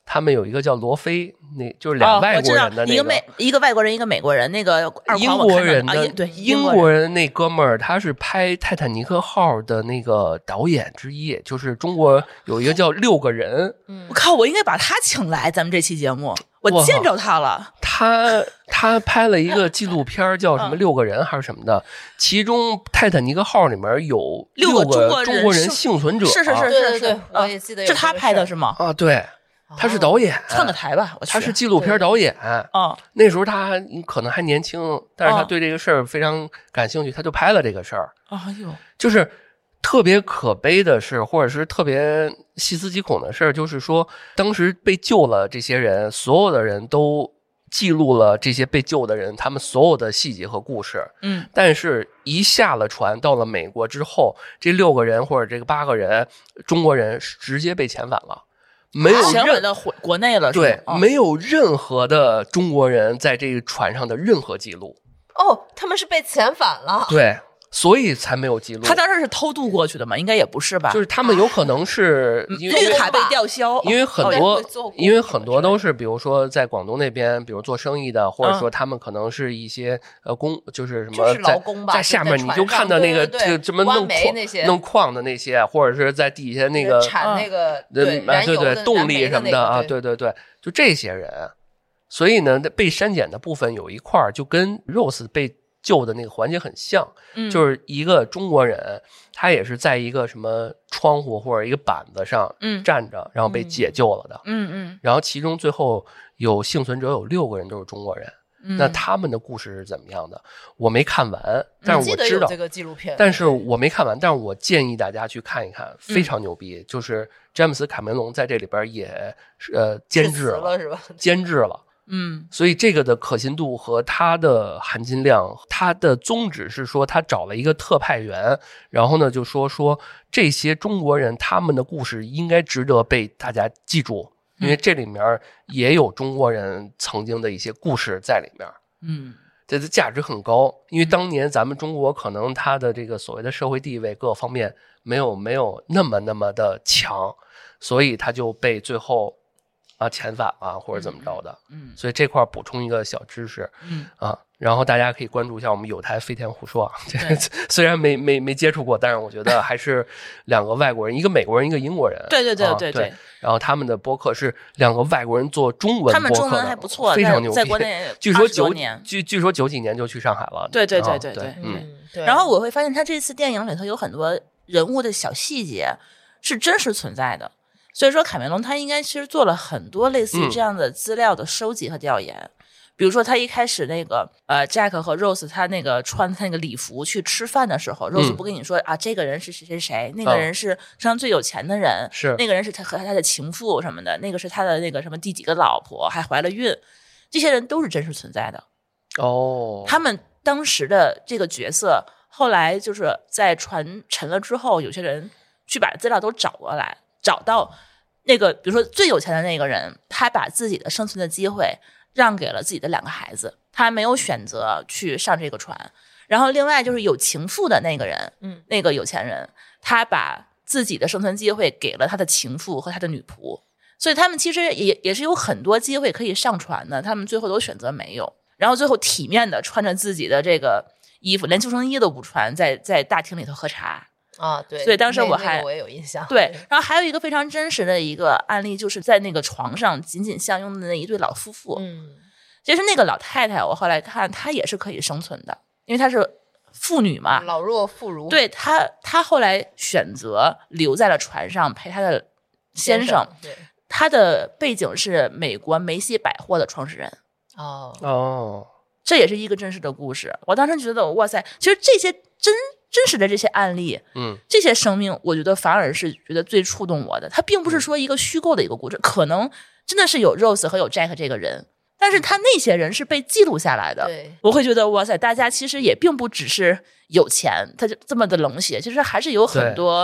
他们有一个叫罗非，那就是俩外国人的那个， 一个外国人，一个美国人，那个英国人的对， 英国人那哥们儿，他是拍泰坦尼克号的那个导演之一，就是中国有一个叫6个人。 我靠，我应该把他请来咱们这期节目，我见着他了。 他拍了一个纪录片叫什么6个人还是什么的，其中泰坦尼克号里面有6个中国人幸存者。 是， 对，我也记得是他拍的是吗？ 啊，对。他是导演， 串个台吧。 他是纪录片导演。那时候他可能还年轻，但是他对这个事儿非常感兴趣，他就拍了这个事儿。 哎呦， 就是特别可悲的是，或者是特别细思极恐的事儿，就是说当时被救了这些人，所有的人都记录了这些被救的人他们所有的细节和故事。但是一下了船到了美国之后，这6个人或者这个8个人中国人直接被遣返了。没有遣返到国内了， 对，没有任何的中国人在这个船上的任何记录。 他们是被遣返了。 对，所以才没有记录。 他当时是偷渡过去的吗？应该也不是吧。 就是他们有可能是绿卡被吊销， 因为很多都是，比如说在广东那边，比如做生意的，或者说他们可能是一些就是什么就是劳工吧， 在下面你就看到那个什么弄矿的那些，或者是在底下那个产那个对动力什么的啊，对，就这些人。所以呢，被删减的部分有一块就跟 Rose 被救的那个环节很像，就是一个中国人，他也是在一个什么窗户或者一个板子上站着，然后被解救了的。然后其中最后有幸存者有6个人都是中国人。那他们的故事是怎么样的？我没看完，但是我知道这个纪录片， 但是我没看完，但是我建议大家去看一看，非常牛逼。就是詹姆斯·卡梅隆在这里边也监制了， 是吧？ 监制了。所以这个的可信度和它的含金量，它的宗旨是说他找了一个特派员，然后呢就说这些中国人他们的故事应该值得被大家记住，因为这里面也有中国人曾经的一些故事在里面。这的价值很高，因为当年咱们中国可能它的这个所谓的社会地位各方面没有那么的强，所以他就被最后遣返啊或者怎么着的。所以这块补充一个小知识。然后大家可以关注一下我们有台飞天胡说。虽然没接触过，但是我觉得还是2个外国人，一个美国人，一个英国人。 对。 然后他们的播客是2个外国人做中文播客的， 他们中文还不错， 非常牛逼。 在国内据说 20多年， 据说90几年就去上海了。 对。然后我会发现他这次电影里头有很多人物的小细节是真实存在的。所以说卡梅隆他应该其实做了很多类似于这样的资料的收集和调研。比如说他一开始那个Jack 和 Rose 他那个穿他那个礼服去吃饭的时候，Rose 不跟你说这个人是谁，那个人是世上最有钱的人， 是那个人是他和他的情妇什么的，那个是他的那个什么第几个老婆，还怀了孕，这些人都是真实存在的。他们当时的这个角色后来就是在船沉了之后，有些人去把资料都找过来，找到那个比如说最有钱的那个人，他把自己的生存的机会让给了自己的2个孩子，他没有选择去上这个船。然后另外就是有情妇的那个人，那个有钱人，他把自己的生存机会给了他的情妇和他的女仆。所以他们其实也是有很多机会可以上船的，他们最后都选择没有。然后最后体面的穿着自己的这个衣服，连救生衣都不穿，在大厅里头喝茶。 对， 所以当时我也有印象。 对，然后还有一个非常真实的一个案例，就是在那个床上紧紧相拥的那一对老夫妇。其实那个老太太，我后来看她也是可以生存的，因为她是妇女嘛， 老弱妇孺。 对，她后来选择留在了船上陪她的先生。 对， 她的背景是美国梅西百货的创始人。这也是一个真实的故事。我当时觉得哇塞，其实这些真实的这些案例，这些生命，我觉得反而是觉得最触动我的。它并不是说一个虚构的一个故事，可能真的是有 Rose 和有 Jack 这个人，但是他那些人是被记录下来的。我会觉得哇塞，大家其实也并不只是有钱，他就这么的冷血，其实还是有很多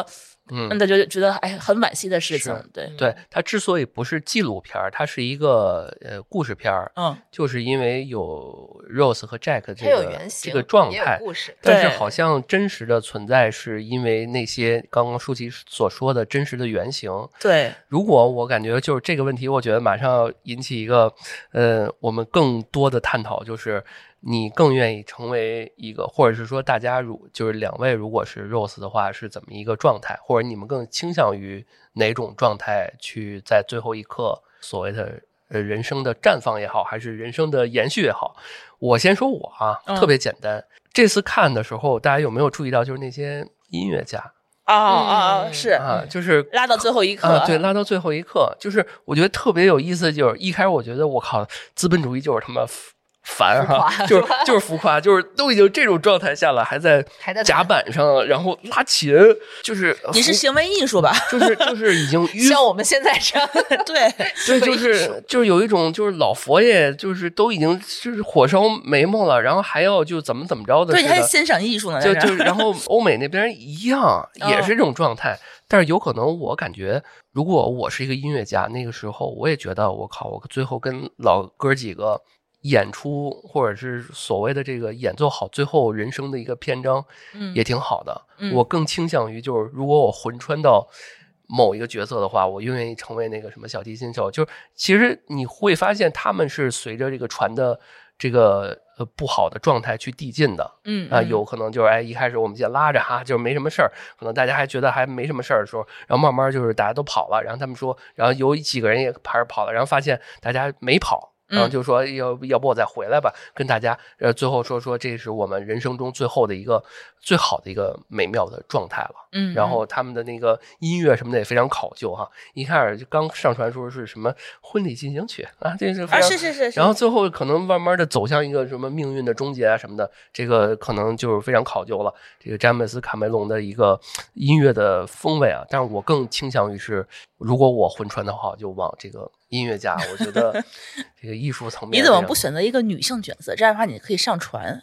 那就觉得很惋惜的事情。 对，它之所以不是纪录片，它是一个故事片，就是因为有 Rose 和 Jack 这个状态，但是好像真实的存在是因为那些刚刚舒淇所说的真实的原型。 对， 如果我感觉就是这个问题，我觉得马上要引起一个我们更多的探讨，就是你更愿意成为一个，或者是说大家就是两位如果是 Rose 的话是怎么一个状态，或者你们更倾向于哪种状态去在最后一刻所谓的人生的绽放也好，还是人生的延续也好。我先说我特别简单。这次看的时候大家有没有注意到就是那些音乐家是就是拉到最后一刻对，拉到最后一刻，就是我觉得特别有意思，就是一开始我觉得我靠，资本主义就是他妈烦就是浮夸，就是都已经这种状态下了，还在甲板上，然后拉琴，就是你是行为艺术吧？ 就是已经像我们现在这样， 对， 就是有一种就是老佛爷，就是都已经就是火烧眉毛了，然后还要就怎么着的， 对，还欣赏艺术呢， 就然后欧美那边一样也是这种状态。但是有可能我感觉，如果我是一个音乐家，那个时候我也觉得我靠，我最后跟老哥几个演出，或者是所谓的这个演奏好最后人生的一个篇章，也挺好的。我更倾向于就是，如果我魂穿到某一个角色的话，我愿意成为那个什么小提琴手。就是其实你会发现，他们是随着这个船的这个不好的状态去递进的。有可能就是一开始我们先拉着就是没什么事儿，可能大家还觉得还没什么事儿的时候，然后慢慢就是大家都跑了，然后他们说，然后有几个人也开始跑了，然后发现大家没跑。然后就说要不我再回来吧，跟大家最后说这是我们人生中最后的一个最好的一个美妙的状态了。然后他们的那个音乐什么的也非常考究一开始就刚上传说是什么婚礼进行曲这是非常是， 然后最后可能慢慢的走向一个什么命运的终结什么的，这个可能就是非常考究了。这个詹姆斯卡梅隆的一个音乐的风味但是我更倾向于是，如果我魂穿的话，就往这个音乐家，我觉得这个艺术层面。 你怎么不选择一个女性角色？这样的话，你可以上船。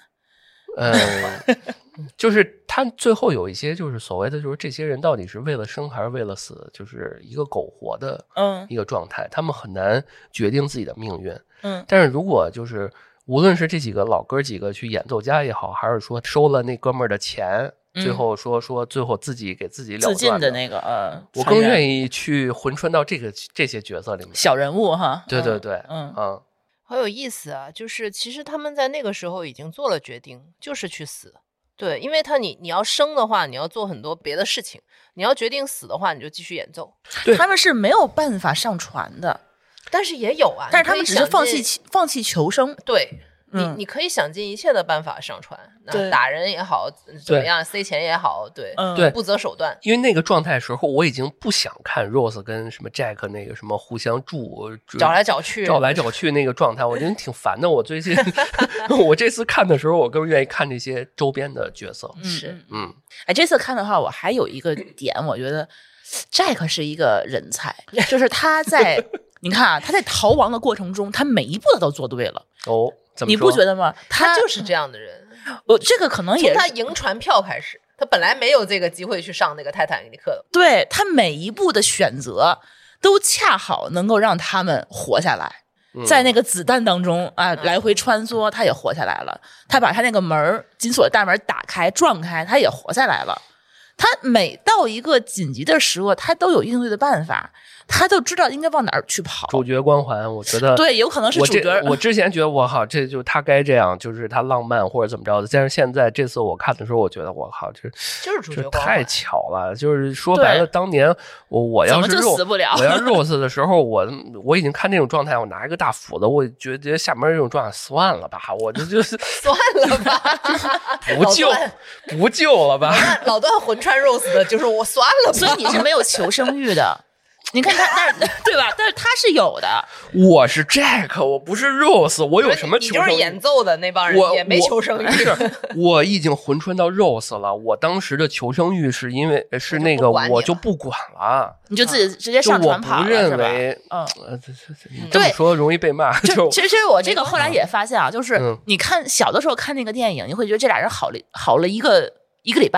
就是他最后有一些就是所谓的就是这些人到底是为了生还是为了死，就是一个苟活的一个状态，他们很难决定自己的命运。但是如果就是无论是这几个老哥几个去演奏家也好，还是说收了那哥们儿的钱，最后说最后自己给自己了断自尽的那个我更愿意去魂穿到这些角色里面， 小人物对好有意思就是其实他们在那个时候已经做了决定，就是去死。对，因为你要生的话，你要做很多别的事情；你要决定死的话，你就继续演奏。 他们是没有办法上传的， 但是也有但是他们只是放弃求生。 对。你可以想尽一切的办法上传，打人也好，怎么样塞钱也好，对，不择手段。 因为那个状态时候，我已经不想看 Rose 跟什么 Jack 那个什么互相找来找去那个状态，我觉得挺烦的。我最近我这次看的时候，我更愿意看这些周边的角色。 是，这次看的话，我还有一个点，我觉得 Jack 是一个人才，就是他在你看他在逃亡的过程中，他每一步他都做对了。你不觉得吗？ 他就是这样的人。 这个可能也从他赢船票开始，他本来没有这个机会去上那个泰坦尼克的。 对，他每一步的选择都恰好能够让他们活下来，在那个子弹当中来回穿梭，他也活下来了。他把他那个金锁的大门打开撞开，他也活下来了。他每到一个紧急的时刻，他都有应对的办法，他都知道应该往哪儿去跑。 主角光环，我觉得对，有可能是主角。 我之前觉得我靠，这就他该这样，就是他浪漫或者怎么着的。但是现在这次我看的时候，我觉得我靠， 就是主角光环， 太巧了。就是说白了，当年我要是死不了， 我要 Rose 的时候，我已经看那种状态，我拿一个大斧子，我觉得下面这种状态算了吧，我就是算了吧， 不救了吧。 老段魂穿 Rose 的就是我算了吧， 所以你是没有求生欲的。你看他，但是对吧？但是他是有的。 我是 Jack， 我不是 Rose， 我有什么求生欲？ 你就是演奏的那帮人也没求生欲。 我已经魂穿到 Rose 了。我当时的求生欲是因为是那个，我就不管了， 你就自己直接上船跑了， 我不认为，这么说容易被骂。 其实我这个后来也发现就是你看小的时候看那个电影，你会觉得这俩人好了一个礼拜。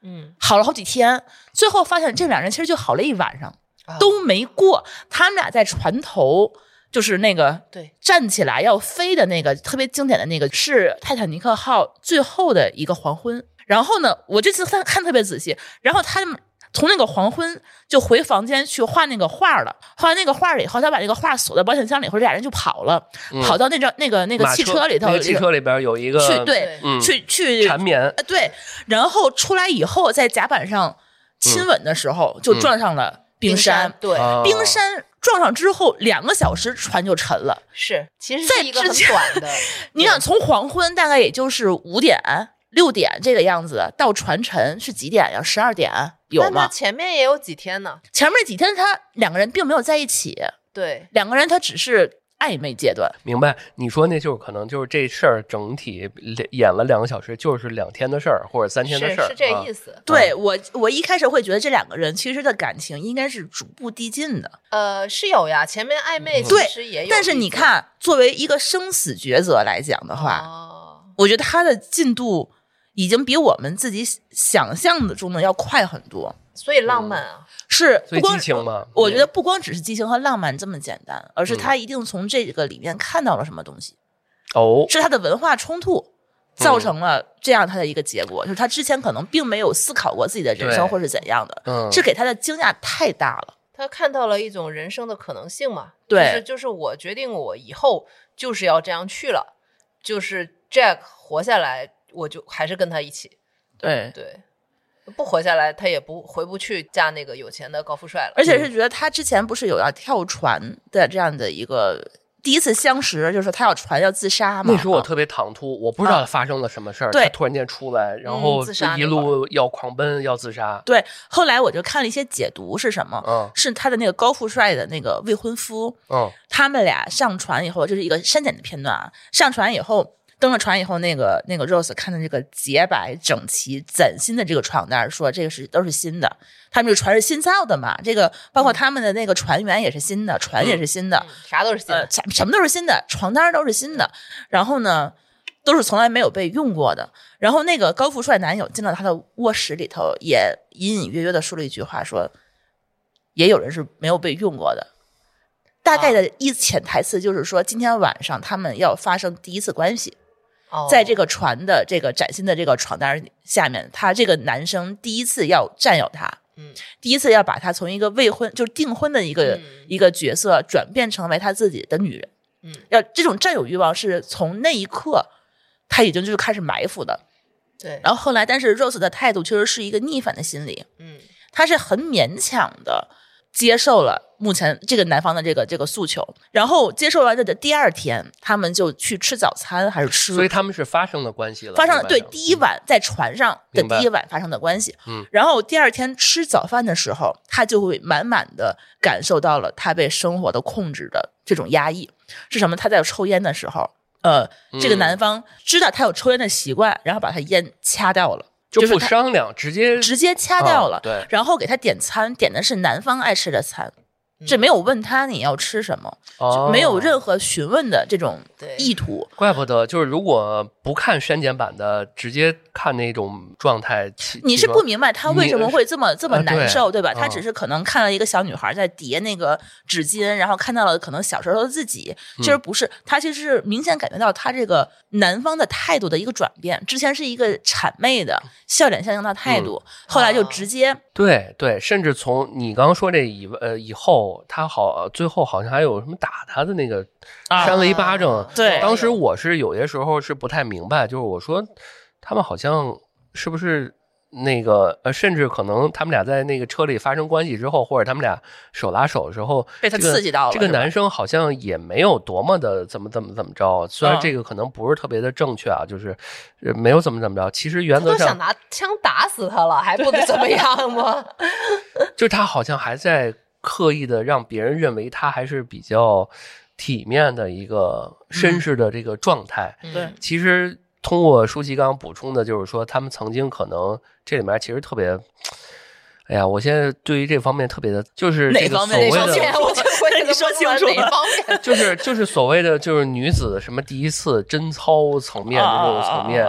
好了好几天，最后发现这两人其实就好了一晚上，都没过。他们俩在船头，就是那个站起来要飞的那个特别经典的那个，是泰坦尼克号最后的一个黄昏。然后呢，我这次看特别仔细，然后他们从那个黄昏就回房间去画那个画了，画完那个画了以后，他把那个画锁在保险箱里，或者俩人就跑了，跑到那个汽车里头， 那个汽车里边有一个去缠绵， 对，然后出来以后在甲板上亲吻的时候就撞上了冰山， 对， 冰山撞上之后2个小时船就沉了， 是，其实是一个很短的， 你想从黄昏大概也就是5点6点这个样子到船沉是几点呀？12点有吗？ 前面也有几天呢。 前面几天他2个人并没有在一起， 对 ，2个人他只是暧昧阶段。 明白？你说那就是可能就是这事儿整体演了2个小时，就是2天的事儿或者3天的事儿， 是这意思。 对，我一开始会觉得这2个人其实的感情应该是逐步递进的。 是有呀，前面暧昧其实也有， 但是你看，作为一个生死抉择来讲的话，我觉得他的进度已经比我们自己想象的中的要快很多， 所以浪漫啊， 是所以激情嘛。 我觉得不光只是激情和浪漫这么简单，而是他一定从这个里面看到了什么东西。是他的文化冲突造成了这样他的一个结果，就是他之前可能并没有思考过自己的人生或是怎样的，是给他的惊讶太大了。 他看到了一种人生的可能性嘛， 对， 就是我决定我以后就是要这样去了，就是 Jack 活下来。我就还是跟他一起，对，不活下来他也回不去嫁那个有钱的高富帅了。 而且是觉得他之前不是有要跳船的这样的一个第一次相识，就是他要船要自杀嘛。 那时候我特别唐突，我不知道发生了什么事儿，他突然间出来，然后一路要狂奔要自杀。 对，后来我就看了一些解读是什么，是他的那个高富帅的那个未婚夫，他们俩上船以后，这是一个删减的片段啊，上船以后。登了船以后，那个 Rose 看到这个洁白整齐崭新的这个床单，说这个都是新的，他们这个船是新造的嘛，这个包括他们的那个船员也是新的，船也是新的， 啥都是新的， 什么都是新的，床单都是新的，然后呢都是从来没有被用过的。然后那个高富帅男友进到他的卧室里头，也隐隐约约的说了一句话，说也有人是没有被用过的。大概的潜台词就是说，今天晚上他们要发生第一次关系。在这个船的这个崭新的这个床单下面，他这个男生第一次要占有她，第一次要把她从一个未婚就是订婚的一个角色转变成为他自己的女人，要这种占有欲望是从那一刻他已经就是开始埋伏的。 对， 然后后来但是 Rose 的态度其实是一个逆反的心理，他是很勉强的接受了目前这个男方的这个诉求，然后接受完的第二天，他们就去吃早餐还是吃， 所以他们是发生了关系了， 发生了，对，第一晚在船上的第一晚发生的关系，然后第二天吃早饭的时候，他就会满满的感受到了他被生活的控制的这种压抑是什么？他在抽烟的时候，这个男方知道他有抽烟的习惯，然后把他烟掐掉了。 就不商量，直接掐掉了， 对， 然后给他点餐，点的是男方爱吃的餐，这没有问他你要吃什么，没有任何询问的这种意图。 怪不得，就是如果不看删减版的，直接看那种状态， 你是不明白他为什么会这么难受，对吧？他只是可能看了一个小女孩在叠那个纸巾，然后看到了可能小时候的自己，其实不是，他其实是明显感觉到他这个男方的态度的一个转变，之前是一个谄媚的笑脸相迎的态度，后来就直接对，甚至从你刚刚说这以后，他最后好像还有什么打他的那个扇了一巴掌， 对， 当时我是有些时候是不太明白，就是我说他们好像是不是那个甚至可能他们俩在那个车里发生关系之后，或者他们俩手拉手的时候被他刺激到了， 这个男生好像也没有多么的怎么着，虽然这个可能不是特别的正确啊，就是没有怎么着，其实原则上都想拿枪打死他了，还不怎么样吗？ 就是他好像还在刻意的让别人认为他还是比较体面的一个绅士的这个状态。 对， 其实通过舒淇刚刚补充的，就是说他们曾经可能这里面其实特别，哎呀，我现在对于这方面特别的，就是这个所谓的， 你说清楚哪方面？ 就是所谓的就是女子什么第一次贞操层面的这种层面。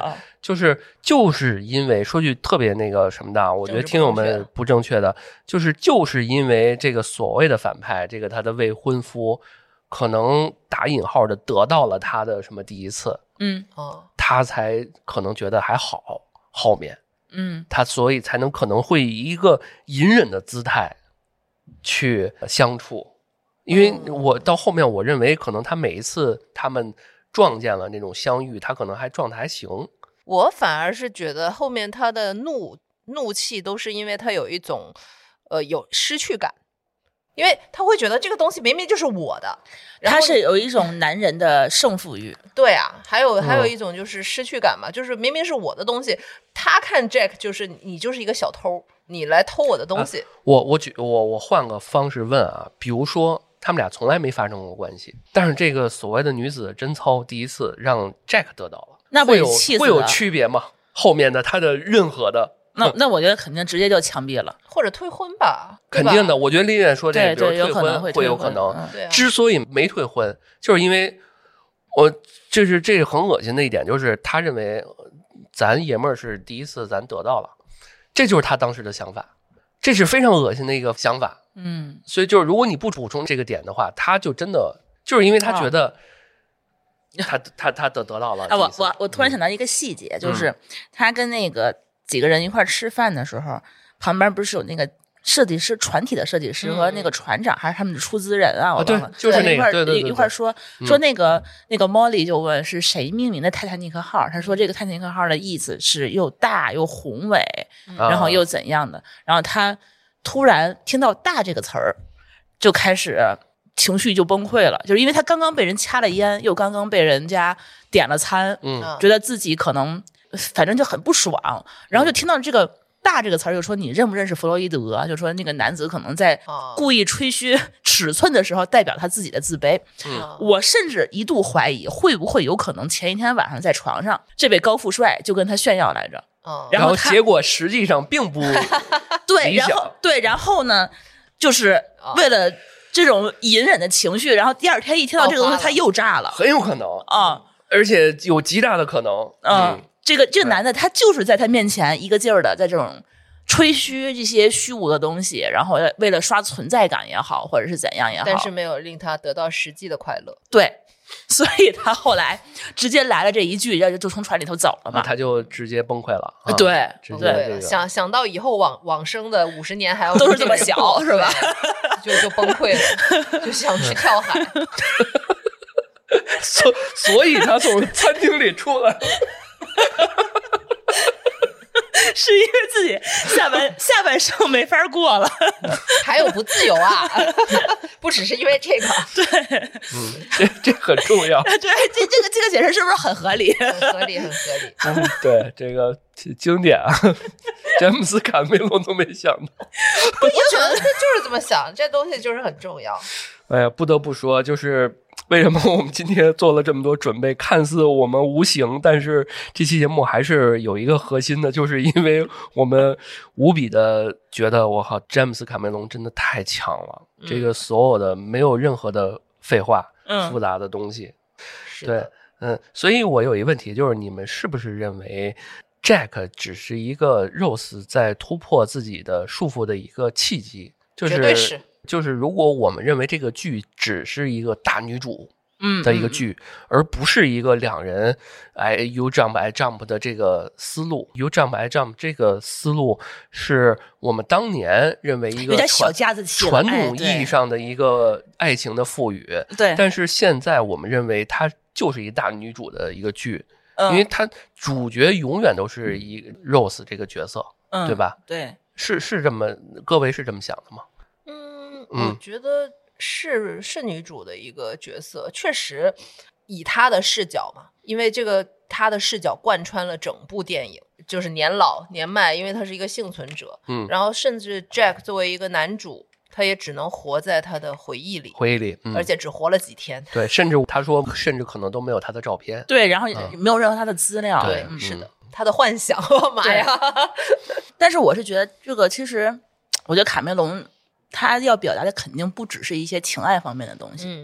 就是因为说句特别那个什么的，我觉得听友们不正确的，就是因为这个所谓的反派，这个他的未婚夫，可能打引号的得到了他的什么第一次，他才可能觉得还好，后面，他所以才能可能会以一个隐忍的姿态去相处，因为我到后面我认为可能他每一次他们撞见了那种相遇，他可能还状态还行。 我反而是觉得后面他的怒气都是因为他有一种有失去感，因为他会觉得这个东西明明就是我的， 他是有一种男人的胜负欲。 对啊，还有一种就是失去感嘛，就是明明是我的东西，他看 Jack 就是你就是一个小偷，你来偷我的东西。 我换个方式问啊，比如说他们俩从来没发生过关系，但是这个所谓的女子的贞操第一次让 Jack 得到了， 那会有区别吗？后面的他的任何的。 那我觉得肯定直接就枪毙了， 或者退婚吧， 肯定的。我觉得丽艳说这个， 对， 比如退婚会有可能。之所以没退婚，就是因为这个很恶心的一点，就是他认为咱爷们儿是第一次咱得到了，这就是他当时的想法，这是非常恶心的一个想法。所以就是如果你不补充这个点的话，他就真的就是因为他觉得他得到了。 我突然想到一个细节，就是他跟那个几个人一块吃饭的时候，旁边不是有那个设计师，船体的设计师和那个船长，还是他们的出资人啊？我忘了， 对，就是那个一块说那个Molly 就问是谁命名的泰坦尼克号，他说这个泰坦尼克号的意思是又大又宏伟，然后又怎样的，然后他突然听到大这个词儿，就开始情绪就崩溃了，就是因为他刚刚被人掐了烟，又刚刚被人家点了餐，觉得自己可能反正就很不爽，然后就听到这个大这个词儿，就说你认不认识弗洛伊德？就说那个男子可能在故意吹嘘尺寸的时候，代表他自己的自卑。我甚至一度怀疑，会不会有可能前一天晚上在床上，这位高富帅就跟他炫耀来着， 然后结果实际上并不理想。 然后呢，就是为了这种隐忍的情绪，然后第二天一听到这个东西，他又炸了， 很有可能而且有极大的可能。 这个男的他就是在他面前一个劲儿的在这种吹嘘这些虚无的东西，然后为了刷存在感也好，或者是怎样也好， 但是没有令他得到实际的快乐。 对，所以他后来直接来了这一句，就从船里头走了嘛， 他就直接崩溃了。 对， 直接这个想到以后往生的50年还要都是这么小，是吧？ 就崩溃了，就想去跳海。 所以他从餐厅里出来。 是因为自己下半生没法过了， 还有不自由啊，不只是因为这个。 对， 这很重要。 对，这个解释是不是很合理？ 很合理。 对，这个经典啊，詹姆斯卡梅隆都没想到。 我觉得他就是这么想，这东西就是很重要。 哎呀，不得不说，就是为什么我们今天做了这么多准备，看似我们无形，但是这期节目还是有一个核心的，就是因为我们无比的觉得，我靠，詹姆斯卡梅隆真的太强了，这个所有的没有任何的废话，复杂的东西。对，所以我有一个问题，就是你们是不是认为 Jack 只是一个 Rose 在突破自己的束缚的一个契机？ 绝对是。 就是如果我们认为这个剧只是一个大女主的一个剧，而不是一个两人you jump I jump 的这个思路， you jump I jump 这个思路是我们当年认为一个传统意义上的一个爱情的赋予。 对， 但是现在我们认为它就是一个大女主的一个剧，因为它主角永远都是一个 Rose 这个角色，对吧？ 对， 是这么，各位是这么想的吗？ 我觉得是女主的一个角色，确实以她的视角嘛，因为这个她的视角贯穿了整部电影，就是年老年迈，因为她是一个幸存者，然后甚至 Jack 作为一个男主，他也只能活在他的回忆里，而且只活了几天。 对，甚至他说，甚至可能都没有他的照片。 对，然后也没有任何他的资料。 对，是的，他的幻想，妈呀！ 但是我是觉得这个，其实我觉得卡梅隆他要表达的肯定不只是一些情爱方面的东西，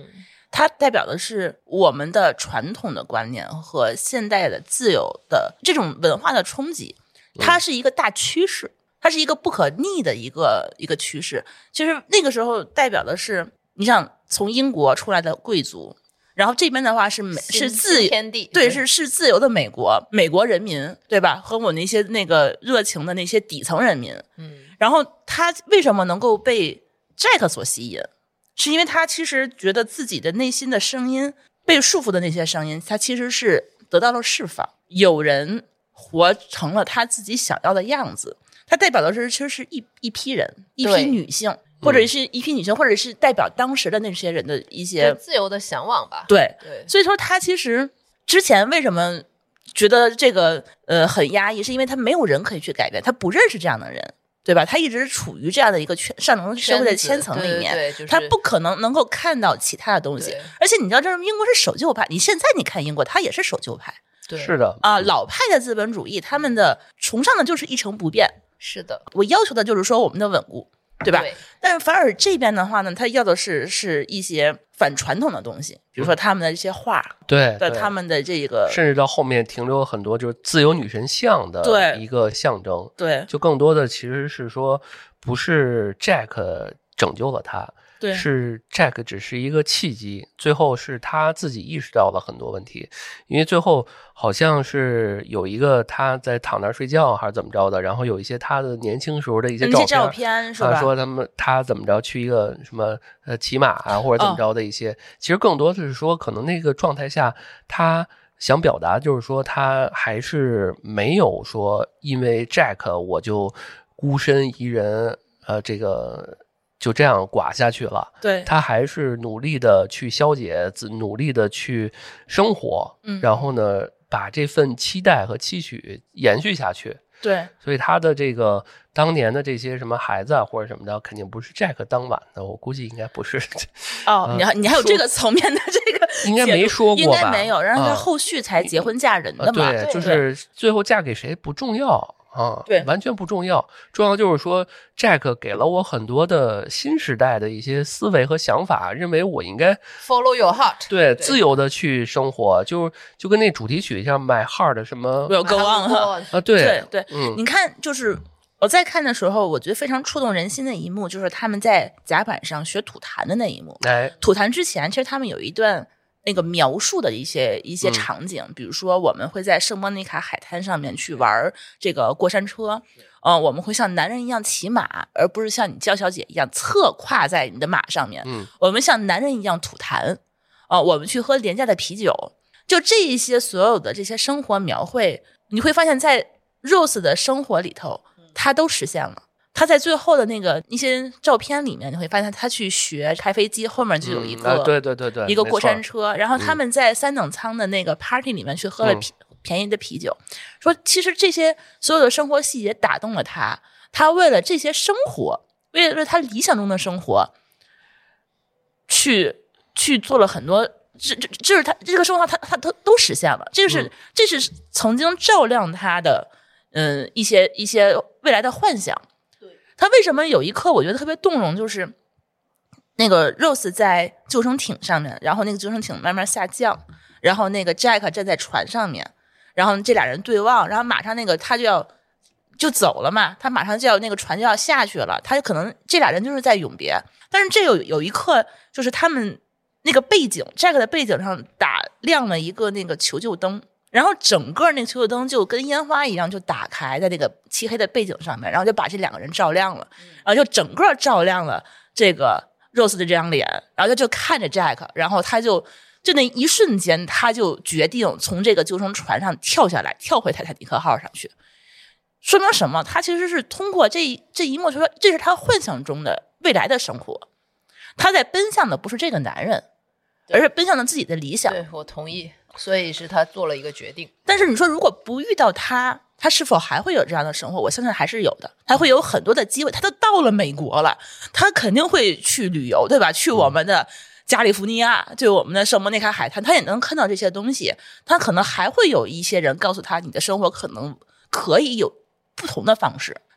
它代表的是我们的传统的观念和现代的自由的这种文化的冲击，它是一个大趋势，它是一个不可逆的一个趋势。其实那个时候代表的是，你想从英国出来的贵族，然后这边的话是自天地， 对，是自由的美国人民，对吧？和我那些那个热情的那些底层人民，然后他为什么能够被 Jack 所吸引？是因为他其实觉得自己的内心的声音被束缚的那些声音，他其实是得到了释放。有人活成了他自己想要的样子，它代表的是其实是一批人，一批女性，或者是一批女性，或者是代表当时的那些人的一些自由的向往吧。 对，所以说他其实之前为什么觉得这个很压抑，是因为他没有人可以去改变，他不认识这样的人。对吧？他一直处于这样的一个上层社会的圈层里面， 对，就是他不可能够看到其他的东西。而且你知道，这英国是守旧派，你现在你看英国，它也是守旧派。 对， 是的啊，老派的资本主义，他们的崇尚的就是一成不变。 是的， 我要求的就是说我们的稳固，对吧？ 对。 但是反而这边的话呢，他要的是一些反传统的东西，比如说他们的这些画， 对他们的这个， 甚至到后面停留很多就是自由女神像的一个象征。 对， 就更多的其实是说，不是 Jack 拯救了他， 对， 是 Jack 只是一个契机，最后是他自己意识到了很多问题。因为最后好像是有一个他在躺那儿睡觉还是怎么着的，然后有一些他的年轻时候的一些照片是吧？ 说他怎么着去一个什么骑马啊或者怎么着的一些，其实更多的是说可能那个状态下他想表达就是说他还是没有说因为 Jack 我就孤身一人这个就这样寡下去了。 对， 他还是努力的去消解，努力的去生活，然后呢把这份期待和期许延续下去。 对， 所以他的这个当年的这些什么孩子啊或者什么的，肯定不是 Jack 当晚的，我估计应该不是。 哦，你还有这个层面的这个应该没说过吧？ 应该没有，然后他后续才结婚嫁人的嘛。 对，就是最后嫁给谁不重要。 对， 完全不重要。重要就是说 ，Jack 给了我很多的新时代的一些思维和想法，认为我应该 follow your heart， 对，自由的去生活，就跟那主题曲像 My Heart 什么 Will Go On 啊，对， 你看，就是我在看的时候，我觉得非常触动人心的一幕，就是他们在甲板上学吐痰的那一幕。吐痰之前，其实他们有一段那个描述的一些场景，比如说我们会在圣莫妮卡海滩上面去玩这个过山车，我们会像男人一样骑马，而不是像你娇小姐一样侧跨在你的马上面。我们像男人一样吐痰，我们去喝廉价的啤酒。就这一些所有的这些生活描绘，你会发现在 Rose 的生活里头，它都实现了。他在最后的那个一些照片里面，你会发现他去学开飞机，后面就有一个对一个过山车，然后他们在3等舱的那个 party 里面去喝了便宜的啤酒，说其实这些所有的生活细节打动了他，他为了这些生活，为了他理想中的生活，去做了很多，这是他这个生活他都实现了，这是曾经照亮他的一些未来的幻想。他为什么有一刻我觉得特别动容，就是那个 Rose 在救生艇上面，然后那个救生艇慢慢下降，然后那个 Jack 站在船上面，然后这俩人对望，然后马上那个他就走了嘛，他马上就要那个船就要下去了，他可能这俩人就是在永别。但是这有一刻就是他们那个背景 Jack 的背景上打亮了一个那个求救灯，然后整个那个求救灯就跟烟花一样就打开在那个漆黑的背景上面，然后就把这两个人照亮了，然后就整个照亮了这个 Rose 的这张脸，然后他就看着 Jack， 然后他就那一瞬间他就决定从这个救生船上跳下来，跳回泰坦尼克号上去。说明什么？他其实是通过这一幕说这是他幻想中的未来的生活，他在奔向的不是这个男人，而是奔向了自己的理想。 对，我同意，所以是他做了一个决定。 但是你说如果不遇到他是否还会有这样的生活？我相信还是有的，他会有很多的机会，他都到了美国了，他肯定会去旅游，对吧？去我们的加利福尼亚，就我们的圣莫妮卡海滩，他也能看到这些东西，他可能还会有一些人告诉他你的生活可能可以有不同的方式。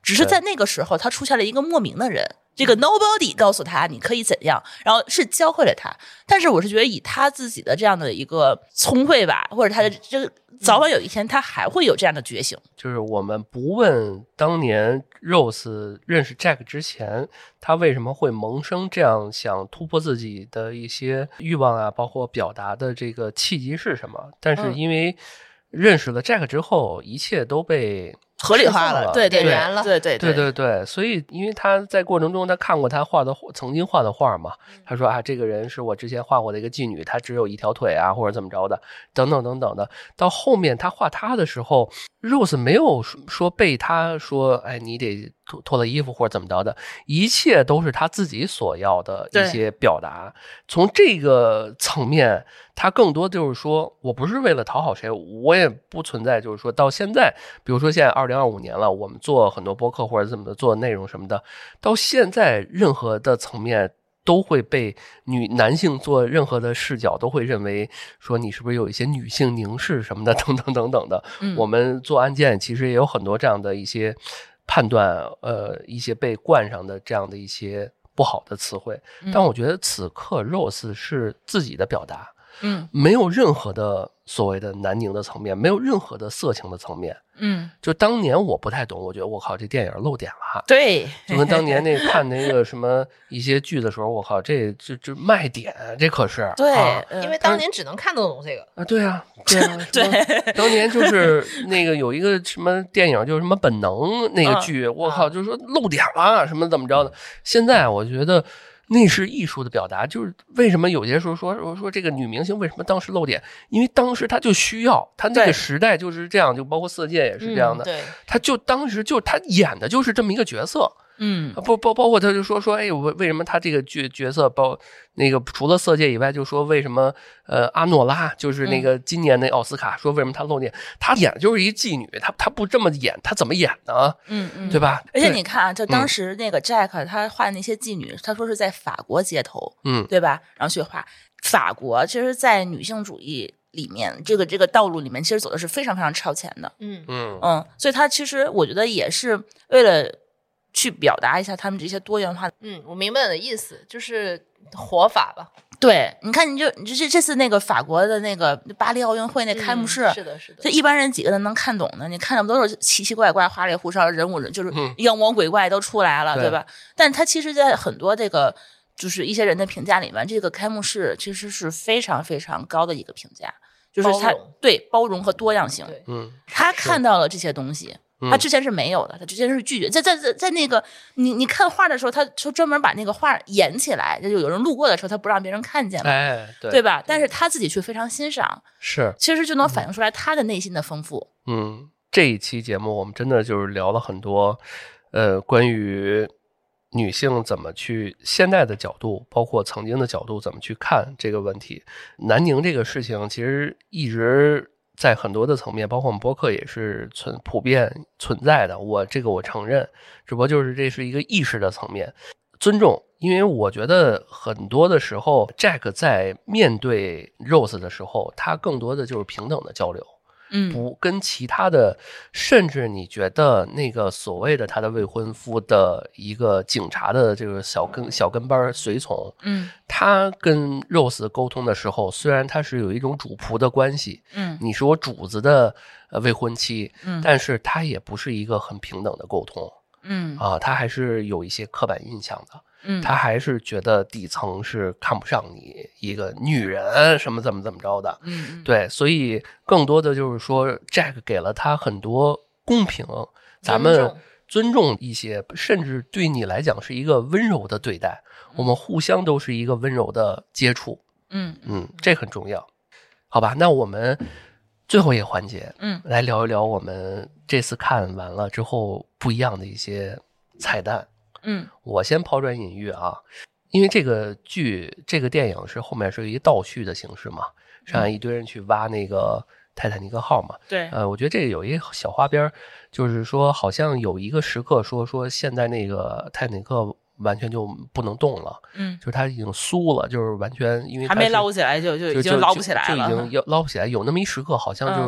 只是在那个时候他出现了一个莫名的人，这个 nobody 告诉他你可以怎样，然后是教会了他。但是我是觉得以他自己的这样的一个聪慧吧，或者他的这个早晚有一天他还会有这样的觉醒。 就是我们不问当年 Rose 认识 Jack 之前他为什么会萌生这样想突破自己的一些欲望啊，包括表达的这个契机是什么，但是因为认识了 Jack 之后一切都被合理化了，对对对，所以因为他在过程中他看过他曾经画的画嘛，他说啊，这个人是我之前画过的一个妓女，她只有一条腿啊，或者怎么着的，等等等等的。到后面他画他的时候 ，Rose 没有说被他说，哎，你得脱了衣服或者怎么着的，一切都是他自己所要的一些表达。从这个层面，他更多就是说我不是为了讨好谁，我也不存在就是说到现在，比如说现在2025年了，我们做很多播客或者怎么的做内容什么的，到现在任何的层面都会被男性做任何的视角都会认为说你是不是有一些女性凝视什么的等等等等的。我们做案件其实也有很多这样的一些判断，一些被冠上的这样的一些不好的词汇。但我觉得此刻 Rose 是自己的表达，没有任何的所谓的男凝的层面，没有任何的色情的层面。就当年我不太懂，我觉得我靠这电影漏点了。 对， 就跟当年看那个什么一些剧的时候，我靠这卖点，这可是对， 因为当年只能看得懂这个啊，对啊，对，当年就是那个有一个什么电影，就是什么本能那个剧，我靠，就是说漏点了，什么怎么着的。现在我觉得那是艺术的表达，就是为什么有些时候说这个女明星为什么当时露点，因为当时她就需要，她那个时代就是这样，就包括色戒也是这样的， 对， 她就当时就她演的就是这么一个角色。包括他就说哎，为什么他这个角色那个除了色戒以外，就说为什么阿诺拉就是那个今年那奥斯卡，说为什么他露脸，他演的就是一妓女，他不这么演，他怎么演呢？对吧？ 而且你看啊，就当时那个 Jack 他画的那些妓女，他说是在法国街头，对吧？然后去画法国，其实，在女性主义里面，这个道路里面，其实走的是非常非常超前的。所以他其实我觉得也是为了去表达一下他们这些多元化。 我明白你的意思，就是活法吧。 对，你看，你这次那个法国的那个巴黎奥运会那开幕式， 是的， 就一般人几个人能看懂的，你看的不都是奇奇怪怪、花里胡哨人物，就是妖魔鬼怪都出来了，对吧？但他其实，在很多这个就是一些人的评价里面，这个开幕式其实是非常非常高的一个评价，就是他对包容和多样性，他看到了这些东西。他之前是没有的，他之前是拒绝。在那个你看画的时候，他就专门把那个画演起来，就有人路过的时候，他不让别人看见嘛，对吧？但是他自己却非常欣赏， 是， 其实就能反映出来他的内心的丰富。 这一期节目我们真的就是聊了很多，关于女性怎么去现在的角度，包括曾经的角度怎么去看这个问题。南宁这个事情其实一直在很多的层面，包括我们播客也是普遍存在的，我承认，只不过就是这是一个意识的层面，尊重。因为我觉得很多的时候 Jack 在面对 Rose 的时候，他更多的就是平等的交流，不跟其他的，甚至你觉得那个所谓的他的未婚夫的一个警察的这个小跟班随从，他跟 Rose 沟通的时候，虽然他是有一种主仆的关系，你是我主子的未婚妻，但是他也不是一个很平等的沟通，他还是有一些刻板印象的。他还是觉得底层是看不上你一个女人什么怎么着的，对，所以更多的就是说 Jack 给了他很多公平，咱们尊重一些，甚至对你来讲是一个温柔的对待，我们互相都是一个温柔的接触，这很重要。好吧，那我们最后一个环节，来聊一聊我们这次看完了之后不一样的一些彩蛋。我先抛砖引玉啊，因为这个电影是后面是一个倒叙的形式嘛，让一堆人去挖那个泰坦尼克号嘛。 对， 我觉得这个有一个小花边，就是说好像有一个时刻说现在那个泰坦尼克完全就不能动了，就是它已经酥了，就是完全因为还没捞起来就已经捞不起来了， 就已经捞不起来。有那么一时刻，好像就是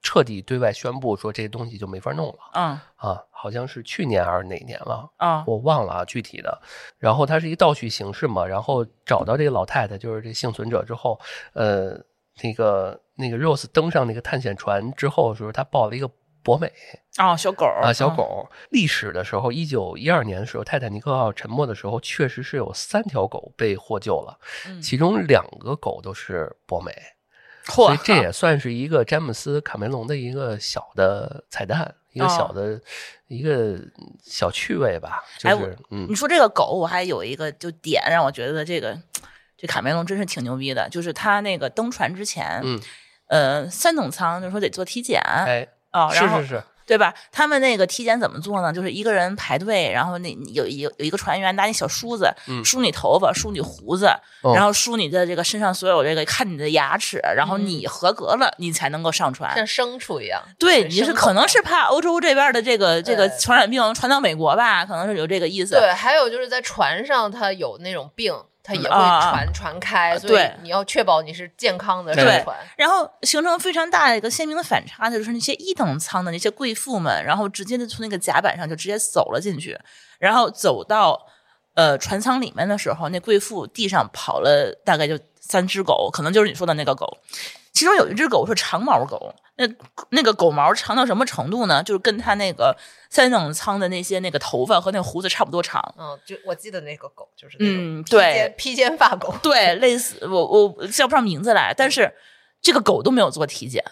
彻底对外宣布说这东西就没法弄了。好像是去年还是哪年了我忘了具体的。然后它是一个倒叙形式嘛，然后找到这个老太太，就是这幸存者之后，那个 Rose 登上那个探险船之后的时候，他抱了一个博美小狗小狗。历史的时候1912年的时候，泰坦尼克号沉没的时候，确实是有3条狗被获救了，其中2个狗都是博美。所以这也算是一个詹姆斯卡梅隆的一个小的彩蛋，一个小的一个小趣味吧。就是你说这个狗，我还有一个就点让我觉得这卡梅隆真是挺牛逼的，就是他那个登船之前，3等舱就是说得做体检，然后是对吧？他们那个体检怎么做呢？就是一个人排队，然后有一个船员拿你小梳子梳你头发，梳你胡子，然后梳你的这个身上所有这个，看你的牙齿，然后你合格了，你才能够上船， 像牲畜一样。 对，你是可能是怕欧洲这边的这个传染病传到美国吧，可能是有这个意思。 对，还有就是在船上，它有那种病。它也会传开，所以你要确保你是健康的上船。 然后形成非常大的一个鲜明的反差的就是那些1等舱的那些贵妇们，然后直接就从那个甲板上就直接走了进去，然后走到船舱里面的时候，那贵妇地上跑了大概就3只狗，可能就是你说的那个狗，其中有一只狗是长毛狗。那个狗毛长到什么程度呢？就是跟它那个3等舱的那些那个头发和那个胡子差不多长。 就我记得那个狗就是那种对， 披肩发狗， 对，类似我叫不上名字来，但是这个狗都没有做体检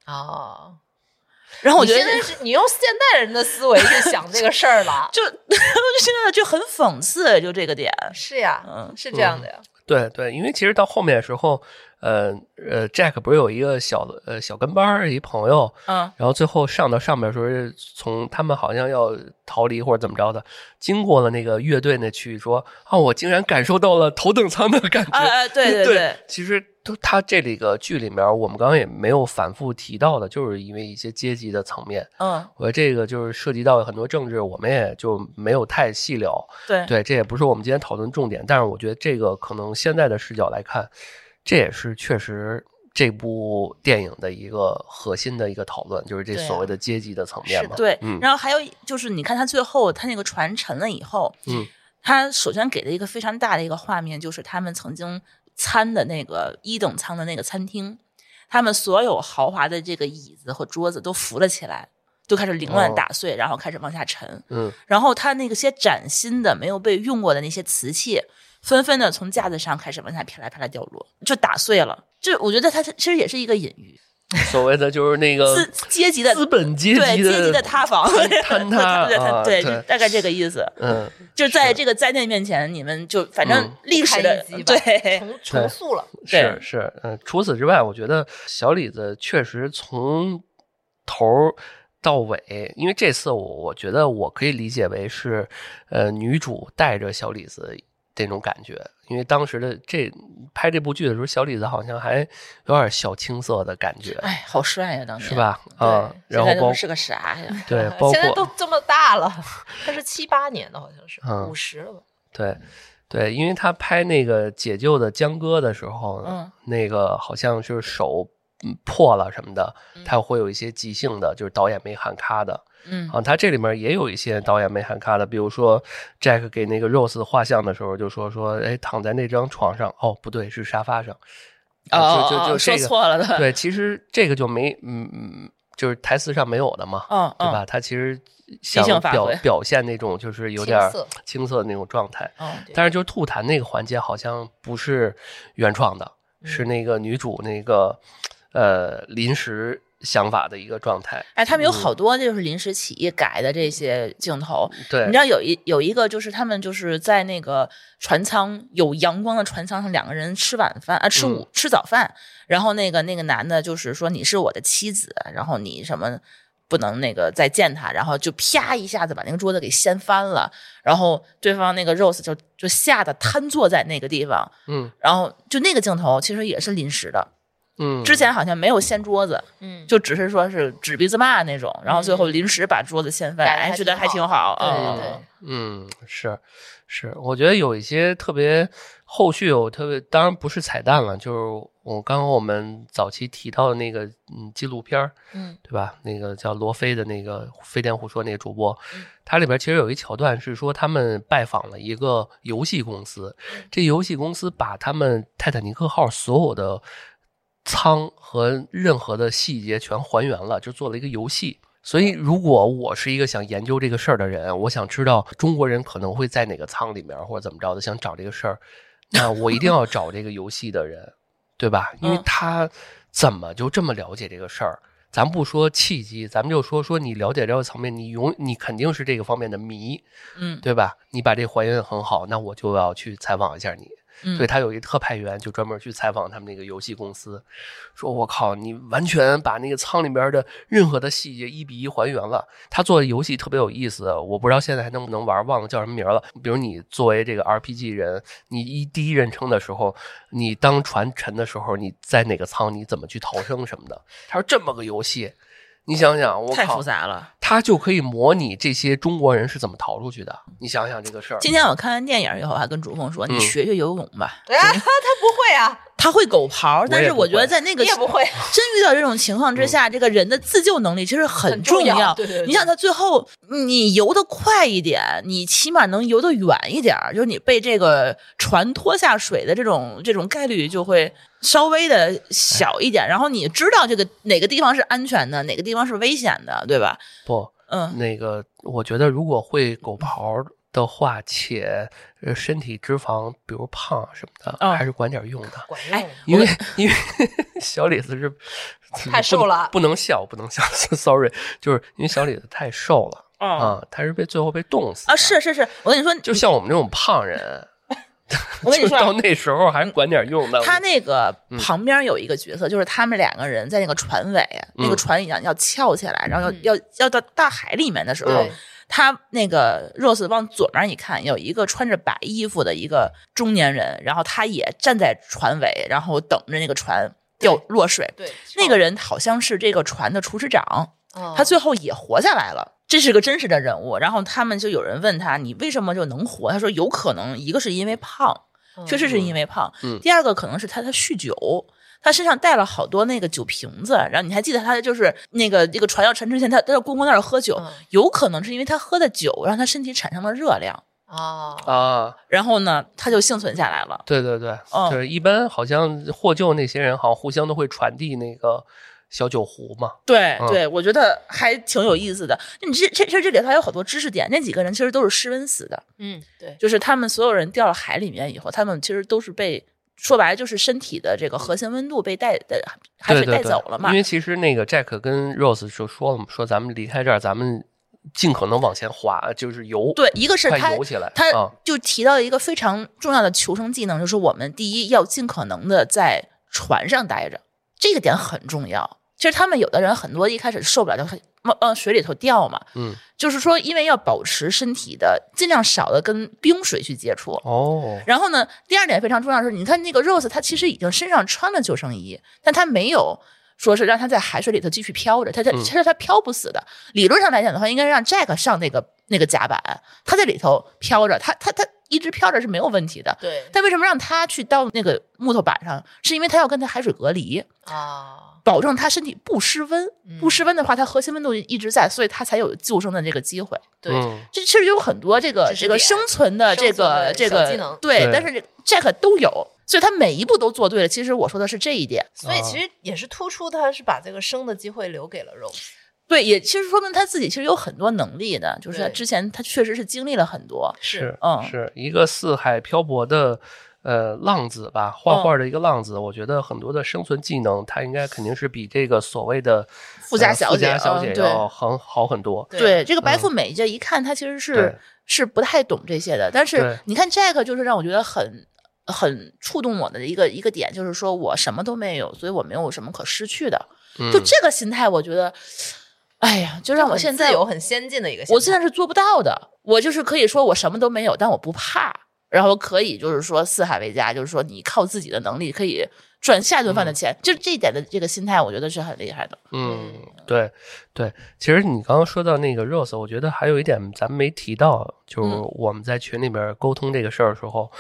然后我觉得你用现代人的思维去想这个事儿了， 就现在就很讽刺，就这个点是呀，是这样的呀。 对，因为其实到后面的时候。Jack 不是有一个小跟班一朋友，然后最后上到上面的时候，从他们好像要逃离或者怎么着的，经过了那个乐队那区域说我竟然感受到了头等舱的感觉。 对， 其实他这里个剧里面，我们刚刚也没有反复提到的，就是因为一些阶级的层面。我觉得这个就是涉及到很多政治，我们也就没有太细聊。对，这也不是我们今天讨论重点，但是我觉得这个可能现在的视角来看。这也是确实这部电影的一个核心的一个讨论，就是这所谓的阶级的层面嘛。 对，然后还有就是你看他最后他那个船沉了以后，他首先给了一个非常大的一个画面，就是他们曾经参的那个1等舱的那个餐厅，他们所有豪华的这个椅子和桌子都浮了起来，都开始凌乱打碎，然后开始往下沉。然后他那些崭新的没有被用过的那些瓷器纷纷的从架子上开始往下啪啦啪啦掉落，就打碎了。就我觉得它其实也是一个隐喻， 所谓的就是那个阶级的资本阶级的塌房坍塌， 对，大概这个意思。就在这个灾难面前，你们就反正历史的对重塑了。 是除此之外，我觉得小李子确实从头到尾，因为这次我觉得我可以理解为是女主带着小李子这种感觉，因为当时的拍这部剧的时候，小李子好像还有点小青涩的感觉。 好帅呀，当年是吧？然后是个啥呀？ 对，包括现在都这么大了，他是78年的，好像是50了吧？ 对，因为他拍那个解救的江歌的时候，那个好像是手破了什么的，他会有一些即兴的，就是导演没喊咔的。他这里面也有一些导演没喊咔的，比如说 Jack 给那个 Rose 画像的时候就说躺在那张床上，不对，是沙发上。就说错了的。 对，其实这个就没就是台词上没有的嘛，对吧？他其实想表现那种就是有点青涩的那种状态，但是就是吐痰那个环节好像不是原创的，是那个女主那个临时想法的一个状态。 他们有好多就是临时起意改的这些镜头。 对， 你知道有一个就是他们就是在那个船舱有阳光的船舱上，2个人吃晚饭吃早饭，然后那个男的就是说你是我的妻子，然后你什么不能那个再见他，然后就啪一下子把那个桌子给掀翻了，然后对方那个 Rose 就吓得瘫坐在那个地方。然后就那个镜头其实也是临时的。之前好像没有掀桌子，就只是说是指鼻子骂那种，然后最后临时把桌子掀翻，觉得还挺好。 是，我觉得有一些特别后续有特别，当然不是彩蛋了，就是刚刚我们早期提到的那个纪录片对吧？那个叫罗非的那个飞碟胡说那个主播，它里边其实有一桥段是说他们拜访了一个游戏公司，这游戏公司把他们泰坦尼克号所有的舱和任何的细节全还原了，就做了一个游戏。所以如果我是一个想研究这个事儿的人，我想知道中国人可能会在哪个舱里面或者怎么着的，想找这个事儿，那我一定要找这个游戏的人，对吧？因为他怎么就这么了解这个事儿？咱不说契机，咱们就说你了解这个层面，你肯定是这个方面的迷，对吧？你把这还原得很好，那我就要去采访一下你。所以他有一特派员就专门去采访他们那个游戏公司，说我靠，你完全把那个舱里边的任何的细节1比1还原了。他做的游戏特别有意思，我不知道现在还能不能玩，忘了叫什么名了。比如你作为这个 RPG 人，你第一人称的时候，你当船沉的时候，你在哪个舱你怎么去逃生什么的。他说这么个游戏，你想想，我靠， 太复杂了。 他就可以模拟这些中国人是怎么逃出去的。你想想这个事儿。 今天我看完电影以后，还跟主凤说：“你学学游泳吧。” 他不会啊， 他会狗刨，但是我觉得在那个你也不会。 真遇到这种情况之下，这个人的自救能力其实很重要。 对， 你想他最后你游得快一点，你起码能游得远一点，就是你被这个船拖下水的这种概率就会稍微的小一点。然后你知道这个哪个地方是安全的，哪个地方是危险的，对吧？ 不，那个我觉得如果会狗刨的话，且身体脂肪比如胖什么的，还是管点用的。因为小李子是太瘦了， 不能笑sorry， 就是因为小李子太瘦了他是最后被冻死啊！是，我跟你说， 就像我们这种胖人。 我跟你说， 到那时候还管点用的。 他那个旁边有一个角色，就是他们2个人在那个船尾，那个船要翘起来，然后要到大海里面的时候，他那个 Rose 往左边一看，有一个穿着白衣服的一个中年人，然后他也站在船尾，然后等着那个船落水。 对， 那个人好像是这个船的厨师长，他最后也活下来了。这是个真实的人物，然后他们就有人问他，你为什么就能活？他说有可能一个是因为胖，确实是因为胖，第二个可能是他酗酒，他身上带了好多那个酒瓶子，然后你还记得他就是那个船要沉之前，他在公共那儿喝酒，有可能是因为他喝的酒让他身体产生了热量然后呢他就幸存下来了。 对，就是一般好像获救那些人好像互相都会传递那个小酒壶嘛。 对，我觉得还挺有意思的。你这里头还有好多知识点，那几个人其实都是失温死的。 对， 就是他们所有人掉到海里面以后，他们其实都是被说白了就是身体的这个核心温度被海水带走了嘛。 因为其实那个 Jack 跟 Rose 就说了嘛，说咱们离开这儿，咱们尽可能往前滑，就是游。 对，一个是他游起来， 他就提到一个非常重要的求生技能，就是我们第一要尽可能的在船上待着，这个点很重要。其实他们有的人很多一开始受不了就往水里头掉嘛，就是说因为要保持身体的尽量少的跟冰水去接触然后呢，第二点非常重要的是，你看那个 Rose 他其实已经身上穿了救生衣，但他没有说是让他在海水里头继续漂着，其实他漂不死的。理论上来讲的话，应该让 Jack 上那个甲板，他在里头漂着，他一直飘着是没有问题的。 对， 但为什么让他去到那个木头板上？是因为他要跟他海水隔离保证他身体不失温。不失温的话，他核心温度一直在，所以他才有救生的这个机会。 对， 这其实有很多这个生存的这个技能。 对，但是Jack 都有，所以他每一步都做对了。其实我说的是这一点， 所以其实也是突出他是把这个生的机会留给了 Rose。 对，也其实说明他自己其实有很多能力的，就是之前他确实是经历了很多。 是一个四海漂泊的浪子吧，画画的一个浪子。我觉得很多的生存技能，他应该肯定是比这个所谓的富家小姐要好很多。 对，这个白富美这一看，他其实是不太懂这些的。但是你看 Jack 就是让我觉得很触动我的一个点，就是说我什么都没有，所以我没有什么可失去的。就这个心态，我觉得。哎呀，就让我现在有很先进的一个心态， 我现在是做不到的。我就是可以说我什么都没有，但我不怕，然后可以就是说四海为家，就是说你靠自己的能力可以赚下顿饭的钱，就这一点的这个心态，我觉得是很厉害的。 对，其实你刚刚说到那个 Rose， 我觉得还有一点咱们没提到，就是我们在群里边沟通这个事儿的时候，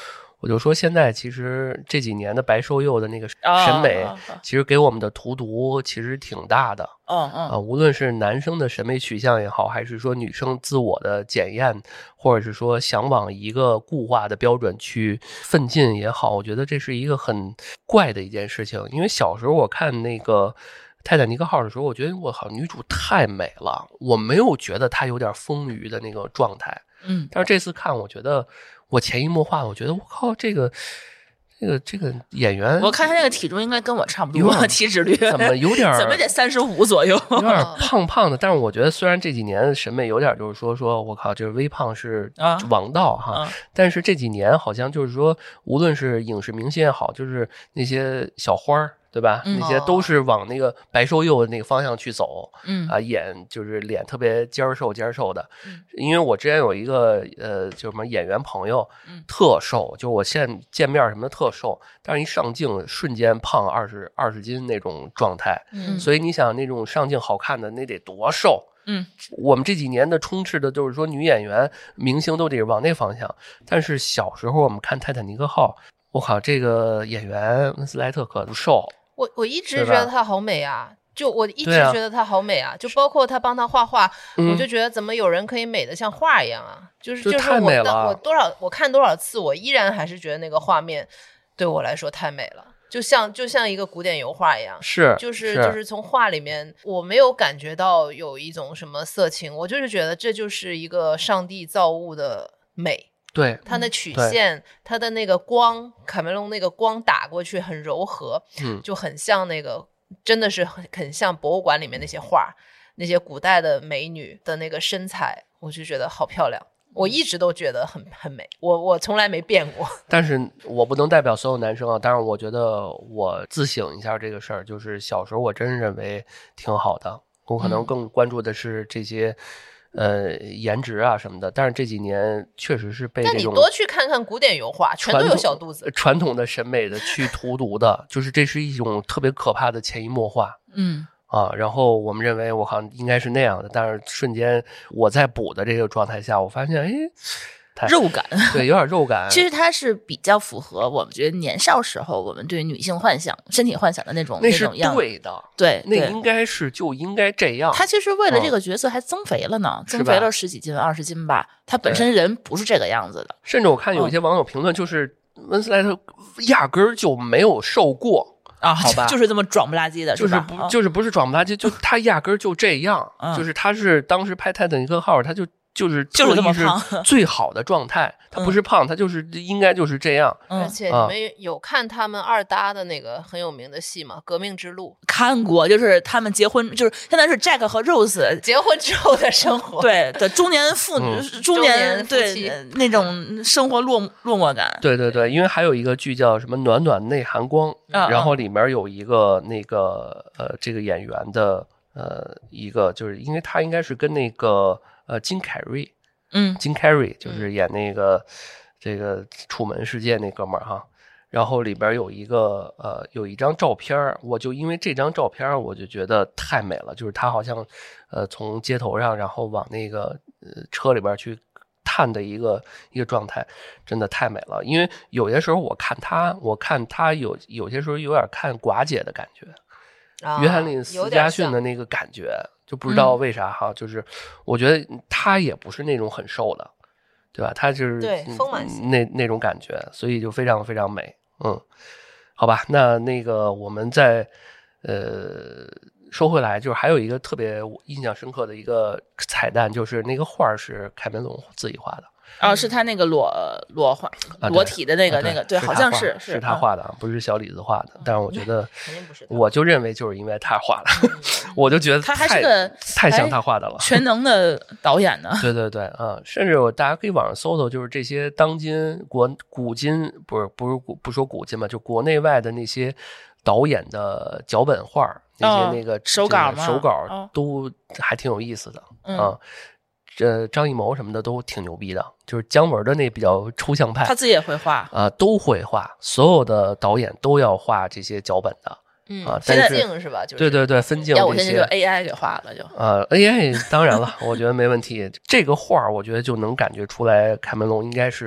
我就说现在其实这几年的白瘦幼的那个审美，其实给我们的荼毒其实挺大的。无论是男生的审美取向也好，还是说女生自我的检验，或者是说想往一个固化的标准去奋进也好，我觉得这是一个很怪的一件事情。因为小时候我看那个泰坦尼克号的时候，我觉得我靠，女主太美了，我没有觉得她有点丰腴的那个状态。但是这次看，我觉得我潜移默化，我觉得我靠，这个演员， 我看他那个体重应该跟我差不多，体脂率怎么有点怎么得35左右， 有点胖胖的。但是我觉得虽然这几年审美有点就是说我靠，这微胖是王道哈，但是这几年好像就是说，无论是影视明星也好，就是那些小花儿。对吧？那些都是往那个白瘦幼的那个方向去走，演就是脸特别尖瘦的。因为我之前有一个就什么演员朋友，特瘦，就我现在见面什么的特瘦，但是一上镜瞬间胖20斤那种状态。所以你想那种上镜好看的那得多瘦。我们这几年的充斥的就是说女演员、明星都得往那方向，但是小时候我们看《泰坦尼克号》，我靠，这个演员温斯莱特可不瘦。 我一直觉得她好美啊，就我一直觉得她好美啊，就包括她帮她画画，我就觉得怎么有人可以美得像画一样啊？就是太美了。 我看多少次，我依然还是觉得那个画面对我来说太美了，就像一个古典油画一样。就是从画里面，我没有感觉到有一种什么色情，我就是觉得这就是一个上帝造物的美。 对， 它的曲线，它的那个光，卡梅隆那个光打过去很柔和，就很像那个，真的是很像博物馆里面那些画，那些古代的美女的那个身材，我就觉得好漂亮。我一直都觉得很美，我从来没变过。 但是我不能代表所有男生啊，但是我觉得我自省一下这个事儿，就是小时候我真认为挺好的，我可能更关注的是这些。颜值啊什么的，但是这几年确实是被这种， 那你多去看看古典油画，全都有小肚子。 传统的审美的去荼毒的，就是这是一种特别可怕的潜移默化。然后我们认为我好像应该是那样的，但是瞬间我在补的这个状态下，我发现肉感， 对，有点肉感。 其实它是比较符合我们觉得年少时候我们对女性幻想、身体幻想的那种样子。 那是对的， 对， 那应该是就应该这样。 他其实为了这个角色还增肥了呢，增肥了10几斤、20斤吧。他本身人不是这个样子的。 甚至我看有一些网友评论，就是温斯莱特压根儿就没有瘦过。好吧， 就是这么壮不拉几的， 就是不是壮不拉几，就他压根儿就这样。就是他是当时拍泰坦尼克号，他就是这么胖， 最好的状态。他不是胖，他就是应该就是这样。 而且你们有看他们二搭的那个很有名的戏吗？《革命之路》 看过，就是他们结婚，就是现在是 Jack 和 Rose 结婚之后的生活， 对的，中年妇女，中年对那种生活落寞感。 对，因为还有一个剧叫什么《暖暖内含光》，然后里面有一个那个这个演员的一个，就是因为他应该是跟那个金凯瑞。金凯瑞就是演那个这个楚门世界那哥们儿哈，然后里边有一张照片，我就因为这张照片我就觉得太美了，就是他好像从街头上然后往那个车里边去探的一个状态，真的太美了。因为有些时候我看他有些时候有点看寡姐的感觉，约翰内斯嘉逊的那个感觉。就不知道为啥哈，就是我觉得他也不是那种很瘦的，对吧？他就是对丰满型那种感觉，所以就非常非常美。好吧，那个我们再说回来，就是还有一个特别印象深刻的一个彩蛋，就是那个画是凯梅隆自己画的。 是他那个裸体的那个对，好像是他画的，不是小李子画的。但是我觉得，我就认为就是因为他画的，我就觉得他还是个太像他画的了， 全能的导演呢。 对甚至大家可以网上搜搜，就是这些当今古今不说古今吧，就国内外的那些导演的脚本画，那些那个手稿都还挺有意思的张艺谋什么的都挺牛逼的，就是姜文的那比较抽象派， 他自己也会画都会画，所有的导演都要画这些脚本的分镜是吧？就是对分镜， 我现在就 AI 给画了就 AI 当然了，我觉得没问题。这个画我觉得就能感觉出来，凯梅隆应该是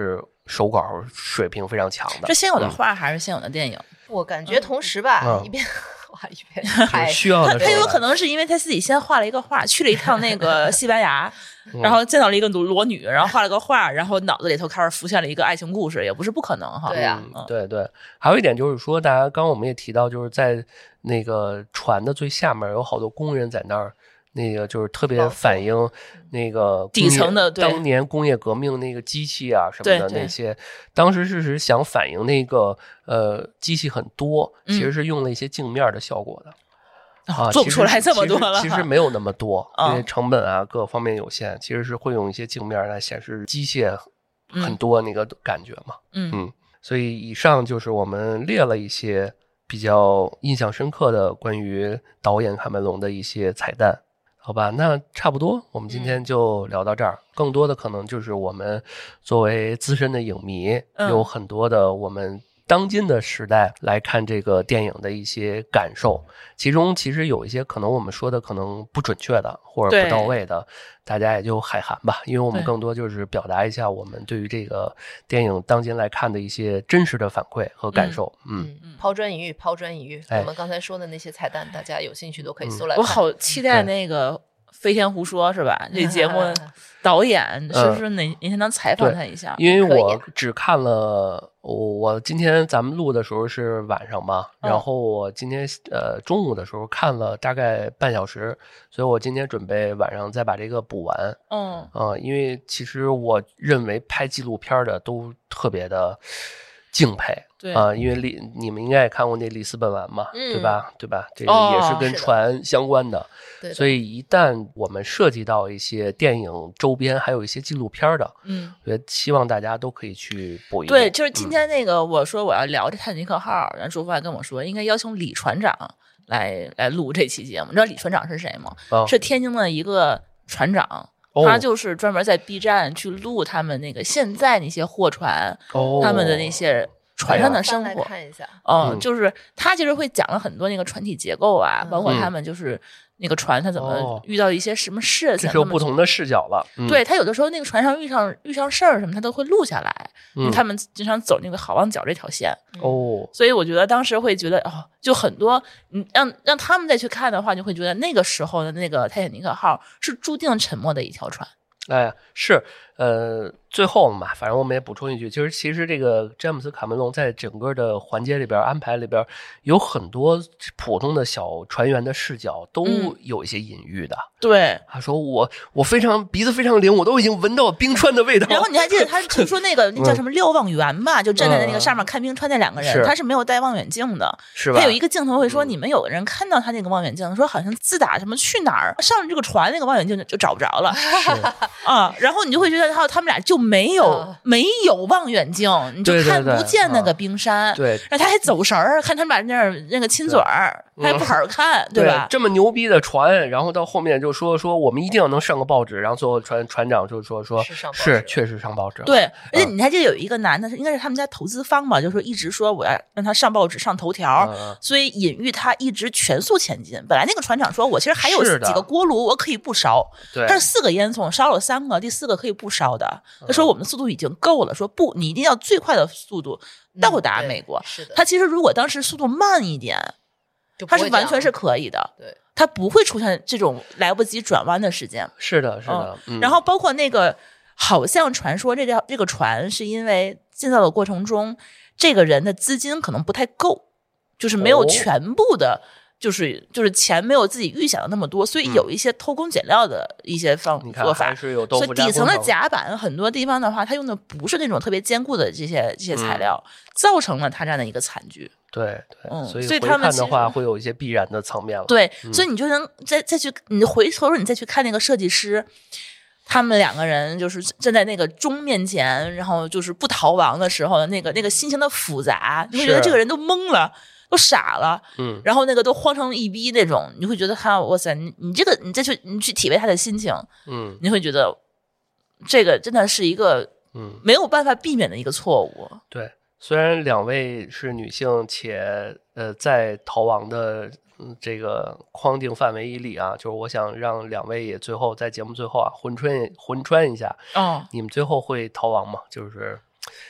手稿水平非常强的。 这现有的画还是现有的电影？ 我感觉同时吧，一边画一边拍， 需要的。 他有可能是因为他自己先画了一个画，去了一趟那个西班牙，然后见到了一个裸女，然后画了个画，然后脑子里头开始浮现了一个爱情故事，也不是不可能哈。 对啊， 对对。还有一点就是说，大家刚刚我们也提到，就是在那个船的最下面有好多工人在那儿。那个就是特别反映那个底层的当年工业革命那个机器啊什么的那些，当时是想反映那个机器很多，其实是用了一些镜面的效果的。 做不出来这么多了， 其实没有那么多，因为成本啊各方面有限，其实是会用一些镜面来显示机械很多那个感觉嘛。所以以上就是我们列了一些比较印象深刻的关于导演卡梅隆的一些彩蛋。好吧，那差不多，我们今天就聊到这儿。更多的可能就是我们作为资深的影迷，有很多的我们当今的时代来看这个电影的一些感受，其中其实有一些可能我们说的可能不准确的或者不到位的，大家也就海涵吧，因为我们更多就是表达一下我们对于这个电影当今来看的一些真实的反馈和感受。 抛砖引玉，抛砖引玉。我们刚才说的那些彩蛋，大家有兴趣都可以搜来看。 我好期待那个飞天胡说是吧？这节目导演是不是哪天能采访他一下？ 因为我只看了，我今天咱们录的时候是晚上嘛，然后我今天中午的时候看了大概半小时，所以我今天准备晚上再把这个补完。因为其实我认为拍纪录片的都特别的敬佩。对因为你们应该也看过那里斯本丸嘛，对吧？对吧？这个也是跟船相关的，所以一旦我们涉及到一些电影周边，还有一些纪录片的，我觉得希望大家都可以去补一补。 对，就是今天那个我说我要聊这泰坦尼克号，然后朱福还跟我说应该邀请李船长来录这期节目。你知道李船长是谁吗？是天津的一个船长。他就是专门在 B 站去录他们那个现在那些货船，他们的那些船上的生活。 看一下， 就是他其实会讲了很多那个船体结构啊，包括他们就是那个船他怎么遇到一些什么事情， 这是有不同的视角了。 对，他有的时候那个船上遇上事儿什么，他都会录下来。因为他们经常走那个好望角这条线。所以我觉得当时会觉得就很多，让他们再去看的话，就会觉得那个时候的那个泰坦尼克号是注定沉没的一条船。 是最后嘛，反正我们也补充一句，就是其实这个詹姆斯卡梅隆在整个的环节里边安排里边有很多普通的小船员的视角都有一些隐喻的。 对， 他说我非常鼻子非常灵，我都已经闻到冰川的味道。 然后你还记得他就说那个那叫什么瞭望员吧，就站在那个上面看冰川那两个人，他是没有带望远镜的。 是吧？ 他有一个镜头会说，你们有的人看到他那个望远镜，说好像自打什么去哪儿上了这个船，那个望远镜就找不着了。然后你就会觉得他们俩就没有望远镜，你就看不见那个冰山。 对， 然后他还走神儿，看他们俩那个亲嘴儿，他还不好好看，对吧？ 这么牛逼的船，然后到后面就说我们一定要能上个报纸，然后最后船长就说是确实上报纸。 对，而且你还记得有一个男的，应该是他们家投资方吧，就说一直说我要让他上报纸上头条，所以隐喻他一直全速前进。本来那个船长说我其实还有几个锅炉我可以不烧，但是4个烟囱烧了3个，第4个可以不烧的。他说我们的速度已经够了，说不，你一定要最快的速度到达美国。他其实如果当时速度慢一点，他是完全是可以的。 对， 他不会出现这种来不及转弯的时间。 是的。 然后包括那个好像传说这个船是因为建造的过程中，这个人的资金可能不太够，就是没有全部的。就是钱没有自己预想的那么多，所以有一些偷工减料的一些做法。所以底层的甲板很多地方的话，它用的不是那种特别坚固的这些材料，造成了它这样的一个惨剧。 对，所以他们看的话会有一些必然的层面了。 对，所以你就能再去你回头你再去看那个设计师，他们2个人就是站在那个钟面前，然后就是不逃亡的时候的那个心情的复杂，你会觉得这个人都懵了。都傻了，然后那个都慌成一逼那种，你会觉得他哇塞，你再去体会他的心情，你会觉得这个真的是一个没有办法避免的一个错误。 对，虽然2位是女性，且在逃亡的这个框定范围以里啊，就是我想让2位也最后在节目最后啊，魂穿一下。你们最后会逃亡吗？就是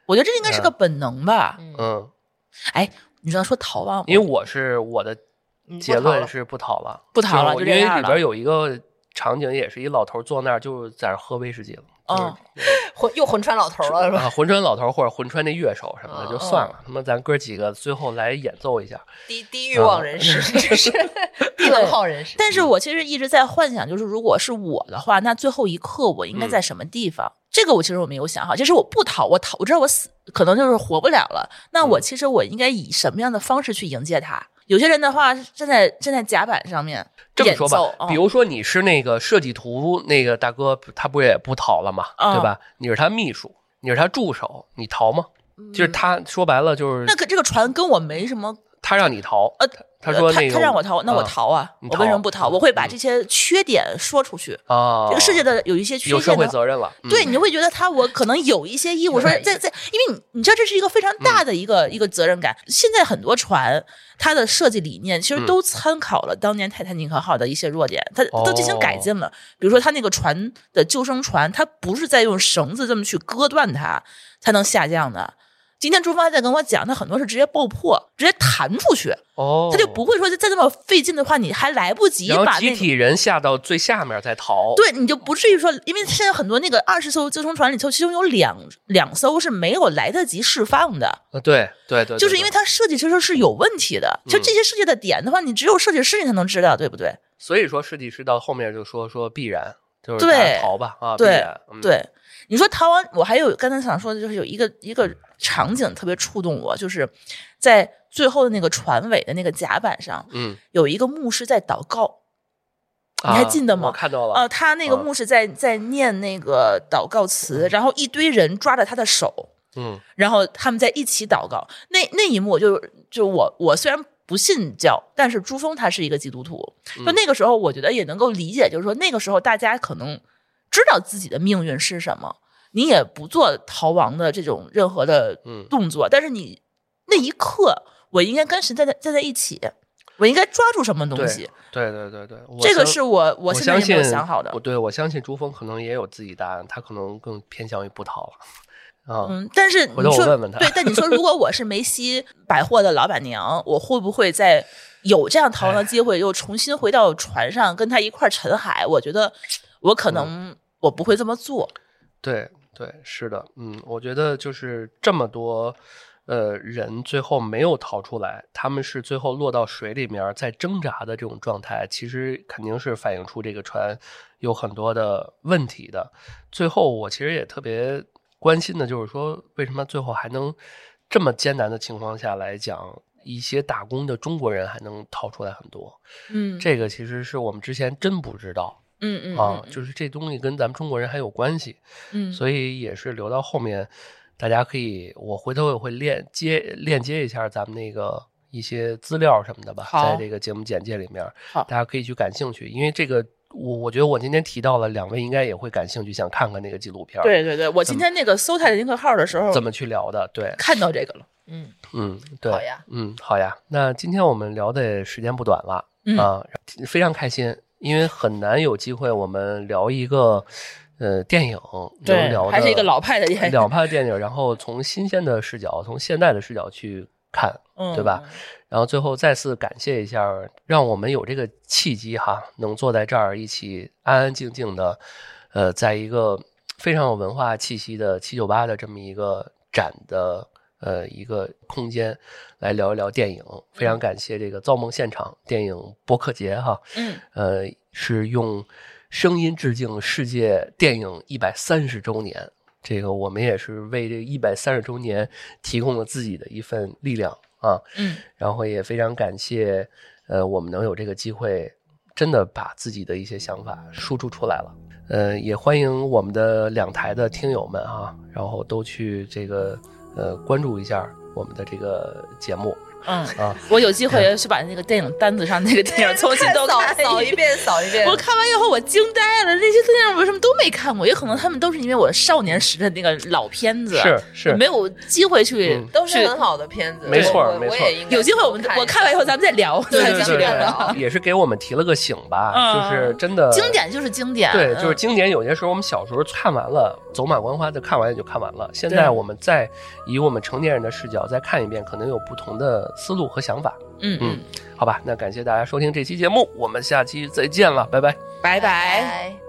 我觉得这应该是个本能吧。哎，你知道说逃亡吗？ 因为我的结论是不逃了， 不逃了， 因为里边有一个场景也是一老头坐那儿就在那喝威士忌了。 又魂穿老头了是吧？ 魂穿老头或者魂穿那乐手什么的就算了，他妈咱哥几个最后来演奏一下。 低欲望人士，这是低能耗人士。 但是我其实一直在幻想，就是如果是我的话，那最后一刻我应该在什么地方？这个我其实没有想好。就是我不逃，我知道我死可能就是活不了了。那我其实我应该以什么样的方式去迎接它？有些人的话站在甲板上面这么说吧，比如说你是那个设计图那个大哥，他不也不逃了吗？对吧？你是他秘书，你是他助手，你逃吗？就是他说白了就是那个这个船跟我没什么。 他让你逃，他说那个他让我逃，那我逃啊！我为什么不逃？我会把这些缺点说出去啊！这个世界的有一些缺点， 有社会责任了。 对，你会觉得我可能有一些义务，说在，因为你知道这是一个非常大的一个责任感。现在很多船，它的设计理念其实都参考了当年泰坦尼克号的一些弱点，它都进行改进了。比如说，它那个船的救生船，它不是在用绳子这么去割断它才能下降的。今天朱峰还在跟我讲，他很多是直接爆破，直接弹出去，他就不会说再这么费劲的话，你还来不及把然后集体人下到最下面再逃。 对，你就不至于说，因为现在很多那个20艘救生船里头，其中有两艘是没有来得及释放的。 对， 就是因为它设计其实是有问题的。就这些设计的点的话，你只有设计师你才能知道，对不对？ 所以说设计师到后面就说必然就是大家逃吧啊， 对， 对。 你说逃亡，我还有刚才想说的就是有一个场景特别触动我，就是在最后的那个船尾的那个甲板上，有一个牧师在祷告，你还记得吗？ 我看到了。 他那个牧师在念那个祷告词，然后一堆人抓着他的手，然后他们在一起祷告。那一幕就我虽然不信教，但是朱峰他是一个基督徒，就那个时候我觉得也能够理解，就是说那个时候大家可能知道自己的命运是什么，你也不做逃亡的这种任何的动作，但是你那一刻我应该跟神站在一起，我应该抓住什么东西。 对， 这个是我现在也没有想好的。 我相信朱峰可能也有自己答案，他可能更偏向于不逃了。 但是你说， 回头我问问他。 对，但你说如果我是梅西百货的老板娘，我会不会在有这样逃亡的机会又重新回到船上跟他一块沉海？我觉得我可能我不会这么做。 对，是的，我觉得就是这么多人最后没有逃出来，他们是最后落到水里面在挣扎的这种状态，其实肯定是反映出这个船有很多的问题的。最后我其实也特别关心的就是说，为什么最后还能这么艰难的情况下来讲，一些打工的中国人还能逃出来很多？这个其实是我们之前真不知道。就是这东西跟咱们中国人还有关系。所以也是留到后面，大家可以，我回头也会链接一下咱们那个一些资料什么的吧，在这个节目简介里面，大家可以去感兴趣，因为这个我觉得我今天提到了2位应该也会感兴趣，想看看那个纪录片。 对，我今天那个搜泰坦尼克号的时候怎么去聊的，对， 看到这个了。 对， 好呀， 好呀。那今天我们聊的时间不短了非常开心，因为很难有机会我们聊一个电影， 对，还是一个老派的电影，然后从新鲜的视角，从现代的视角去看，对吧？然后最后再次感谢一下，让我们有这个契机能坐在这儿一起安安静静的在一个非常有文化气息的798的这么一个展的一个空间来聊一聊电影。非常感谢这个造梦现场电影播客节是用声音致敬世界电影130周年，这个我们也是为这130周年提供了自己的一份力量然后也非常感谢我们能有这个机会真的把自己的一些想法输出出来了。也欢迎我们的2台的听友们然后都去这个关注一下我们的这个节目， 我有机会去把那个电影单子上那个电影重新都扫一遍。 我看完以后我惊呆了，那些电影我什么都没看过，也可能他们都是因为我少年时的那个老片子， 是没有机会去， 都是很好的片子， 没错。 有机会我看完以后咱们再聊，再继续聊。 也是给我们提了个醒吧，就是真的经典就是经典， 对，就是经典。有些时候我们小时候看完了，走马观花的看完也就看完了。现在我们再以我们成年人的视角再看一遍，可能有不同的思路和想法。好吧，那感谢大家收听这期节目，我们下期再见了，拜拜， 拜拜。